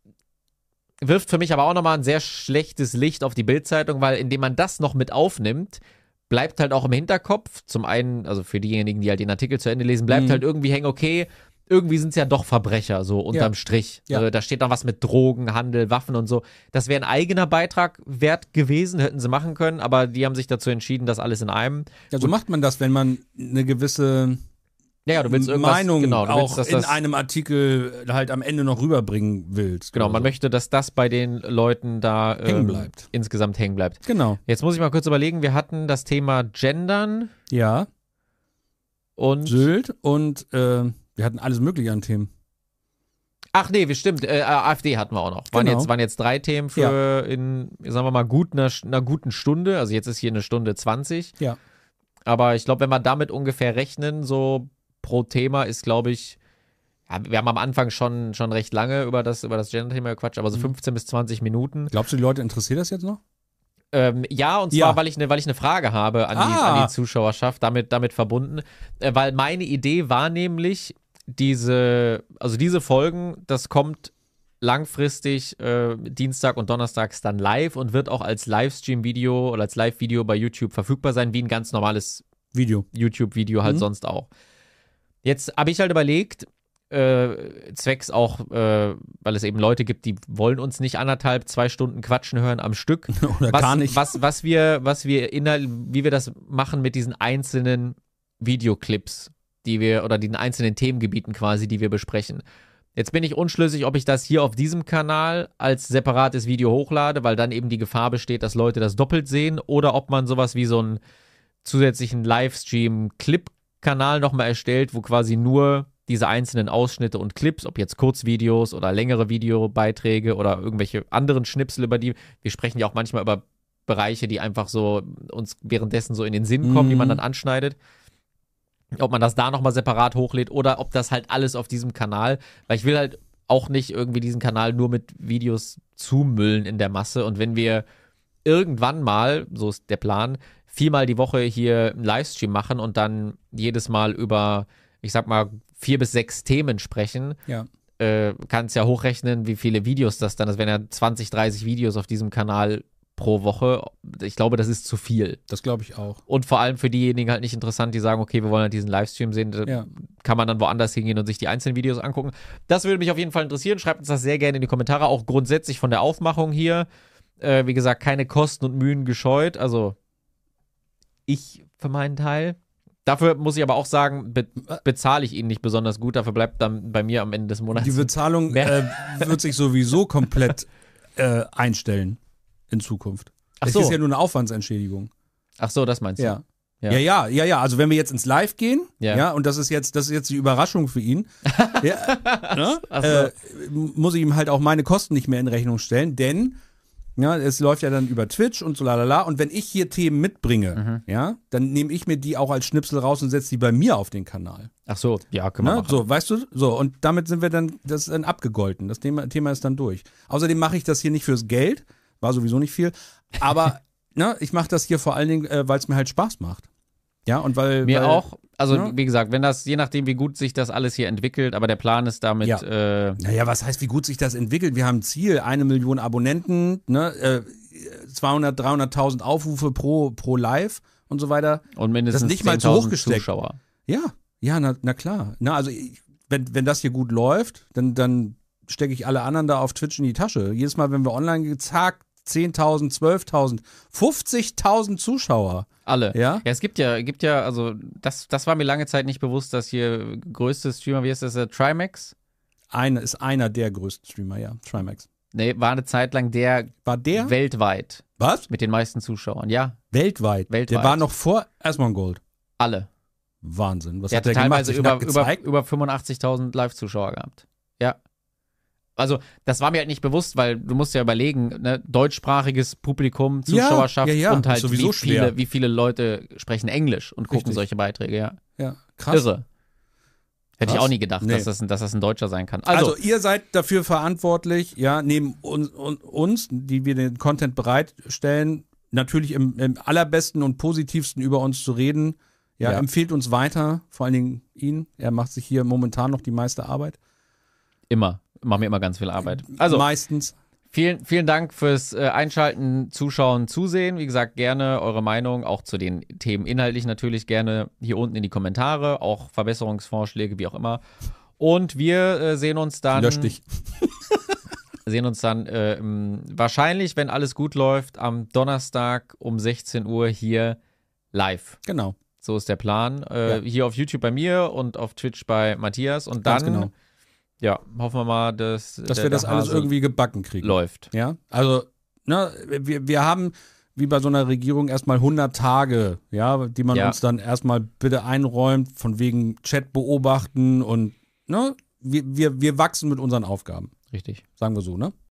wirft für mich aber auch nochmal ein sehr schlechtes Licht auf die Bild-Zeitung, weil indem man das noch mit aufnimmt, bleibt halt auch im Hinterkopf, zum einen, also für diejenigen, die halt den Artikel zu Ende lesen, bleibt Mhm. halt irgendwie hängen, okay, irgendwie sind es ja doch Verbrecher, so unterm Ja. Strich. Ja. Also, da steht noch was mit Drogen, Handel, Waffen und so. Das wäre ein eigener Beitrag wert gewesen, hätten sie machen können, aber die haben sich dazu entschieden, das alles in einem. Ja, so macht man das, wenn man eine gewisse Ja, ja, du willst irgendwas, Meinung genau, du auch willst, dass in das, einem Artikel halt am Ende noch rüberbringen willst. genau, oder man so. möchte, dass das bei den Leuten da ähm, Hängen bleibt. insgesamt hängen bleibt. Genau. Jetzt muss ich mal kurz überlegen, wir hatten das Thema Gendern Ja, und Sylt und äh, wir hatten alles Mögliche an Themen. ach nee, wie stimmt, äh, AfD hatten wir auch noch. Waren, Genau. jetzt, waren jetzt drei Themen für in, sagen wir mal, gut einer, einer guten Stunde. Also jetzt ist hier eine Stunde zwanzig. Ja. Aber ich glaube, wenn wir damit ungefähr rechnen, so pro Thema ist, glaube ich, ja, wir haben am Anfang schon, schon recht lange über das, über das Gender-Thema gequatscht, aber so fünfzehn bis zwanzig Minuten. Glaubst du, die Leute interessiert das jetzt noch? Ähm, ja, und zwar, Ja. weil ich eine weil ich eine Frage habe an, die, Ah. an die Zuschauerschaft, damit, damit verbunden. Äh, weil meine Idee war nämlich, diese, also diese Folgen, das kommt langfristig äh, Dienstag und Donnerstags dann live und wird auch als Livestream-Video oder als Live-Video bei YouTube verfügbar sein, wie ein ganz normales Video. YouTube-Video halt Mhm. sonst auch. Jetzt habe ich halt überlegt, äh, zwecks auch, äh, weil es eben Leute gibt, die wollen uns nicht anderthalb, zwei Stunden quatschen hören am Stück. Oder was, gar nicht. Was, was wir, was wir inhalt, wie wir das machen mit diesen einzelnen Videoclips, die wir, oder den einzelnen Themengebieten quasi, die wir besprechen. Jetzt bin ich unschlüssig, ob ich das hier auf diesem Kanal als separates Video hochlade, weil dann eben die Gefahr besteht, dass Leute das doppelt sehen, oder ob man sowas wie so einen zusätzlichen Livestream-Clip-Kanal nochmal erstellt, wo quasi nur diese einzelnen Ausschnitte und Clips, ob jetzt Kurzvideos oder längere Videobeiträge oder irgendwelche anderen Schnipsel, über die, wir sprechen ja auch manchmal über Bereiche, die einfach so uns währenddessen so in den Sinn kommen, Mhm. die man dann anschneidet. Ob man das da nochmal separat hochlädt oder ob das halt alles auf diesem Kanal, weil ich will halt auch nicht irgendwie diesen Kanal nur mit Videos zumüllen in der Masse, und wenn wir irgendwann mal, so ist der Plan, viermal die Woche hier einen Livestream machen und dann jedes Mal über, ich sag mal, vier bis sechs Themen sprechen. Ja. Äh, kannst ja hochrechnen, wie viele Videos das dann, das wären ja zwanzig, dreißig Videos auf diesem Kanal pro Woche. Ich glaube, das ist zu viel. Das glaube ich auch. Und vor allem für diejenigen halt nicht interessant, die sagen, okay, wir wollen halt diesen Livestream sehen, da Ja. kann man dann woanders hingehen und sich die einzelnen Videos angucken. Das würde mich auf jeden Fall interessieren. Schreibt uns das sehr gerne in die Kommentare, auch grundsätzlich von der Aufmachung hier. Äh, wie gesagt, keine Kosten und Mühen gescheut. Also ich für meinen Teil. Dafür muss ich aber auch sagen, be bezahle ich ihn nicht besonders gut. Dafür bleibt dann bei mir am Ende des Monats Die Bezahlung mehr. äh, wird sich sowieso komplett äh, einstellen in Zukunft. Ach Es so. ist ja nur eine Aufwandsentschädigung. Ach so, das meinst du? Ja. Ja. Ja. ja, ja, ja, Also wenn wir jetzt ins Live gehen, Ja. ja, und das ist jetzt, das ist jetzt die Überraschung für ihn, ja, ne? Ach so. äh, muss ich ihm halt auch meine Kosten nicht mehr in Rechnung stellen, denn ja, es läuft ja dann über Twitch und so lalala. Und wenn ich hier Themen mitbringe, Mhm. ja, dann nehme ich mir die auch als Schnipsel raus und setze die bei mir auf den Kanal. Ach so, ja, können wir Ne? machen. So, weißt du? So, und damit sind wir dann, das ist dann abgegolten. Das Thema, Thema ist dann durch. Außerdem mache ich das hier nicht fürs Geld, war sowieso nicht viel, aber ne, ich mache das hier vor allen Dingen, äh, weil es mir halt Spaß macht. Ja, und weil. Mir weil, auch. Also, ne? wie gesagt, wenn das, je nachdem, wie gut sich das alles hier entwickelt, aber der Plan ist damit, Ja. äh, Naja, was heißt, wie gut sich das entwickelt? Wir haben ein Ziel, eine Million Abonnenten, ne, äh, zweihundert, dreihunderttausend Aufrufe pro, pro Live und so weiter. und mindestens Das nicht mal zu zehntausend hochgesteckt. Zuschauer. Ja, ja, na, na klar. Na, also, ich, wenn, wenn das hier gut läuft, dann, dann stecke ich alle anderen da auf Twitch in die Tasche. Jedes Mal, wenn wir online gehen, zack, zehntausend, zwölftausend, fünfzigtausend Zuschauer. Alle. Ja? es gibt ja, gibt ja, also, das, das war mir lange Zeit nicht bewusst, dass hier größte Streamer, wie heißt das, der Trimax? Eine ist einer der größten Streamer, ja, Trimax. Nee, war eine Zeit lang der War der? weltweit Was? mit den meisten Zuschauern. Ja, Weltweit. Weltweit. Der war noch vor Asmongold. alle. Wahnsinn. Was Der hat hatte der gemacht? teilweise Sich über, nackt über, gezeigt? über fünfundachtzigtausend Live-Zuschauer gehabt. Ja. Also, das war mir halt nicht bewusst, weil du musst ja überlegen, ne, deutschsprachiges Publikum, Ja, Zuschauerschaft ja, ja, und halt ist sowieso wie viele, schwer. wie viele Leute sprechen Englisch und gucken Richtig. solche Beiträge, ja. Ja, krass. Irre. Hätte ich Krass. auch nie gedacht, Nee. dass, das ein, dass das ein Deutscher sein kann. Also, Also, ihr seid dafür verantwortlich, ja, neben uns, un- uns, die wir den Content bereitstellen, natürlich im, im allerbesten und positivsten über uns zu reden. Ja, Ja. empfehlt uns weiter, vor allen Dingen ihn. Er macht sich hier momentan noch die meiste Arbeit. immer. Machen mir immer ganz viel Arbeit. Also, Meistens. vielen, vielen Dank fürs äh, Einschalten, Zuschauen, Zusehen. Wie gesagt, gerne eure Meinung, auch zu den Themen inhaltlich natürlich gerne hier unten in die Kommentare, auch Verbesserungsvorschläge, wie auch immer. Und wir äh, sehen uns dann. Lösch dich. sehen uns dann äh, im- wahrscheinlich, wenn alles gut läuft, am Donnerstag um sechzehn Uhr hier live. Genau. So ist der Plan. Äh, Ja. Hier auf YouTube bei mir und auf Twitch bei Matthias. Und dann, Ganz genau. ja, hoffen wir mal, dass, Dass der, wir das der alles Hase irgendwie gebacken kriegen. läuft. Ja, also, ne, wir, wir haben wie bei so einer Regierung erstmal hundert Tage, ja, die man Ja. uns dann erstmal bitte einräumt, von wegen Chat beobachten und, ne, wir, wir, wir wachsen mit unseren Aufgaben, Richtig. sagen wir so, ne?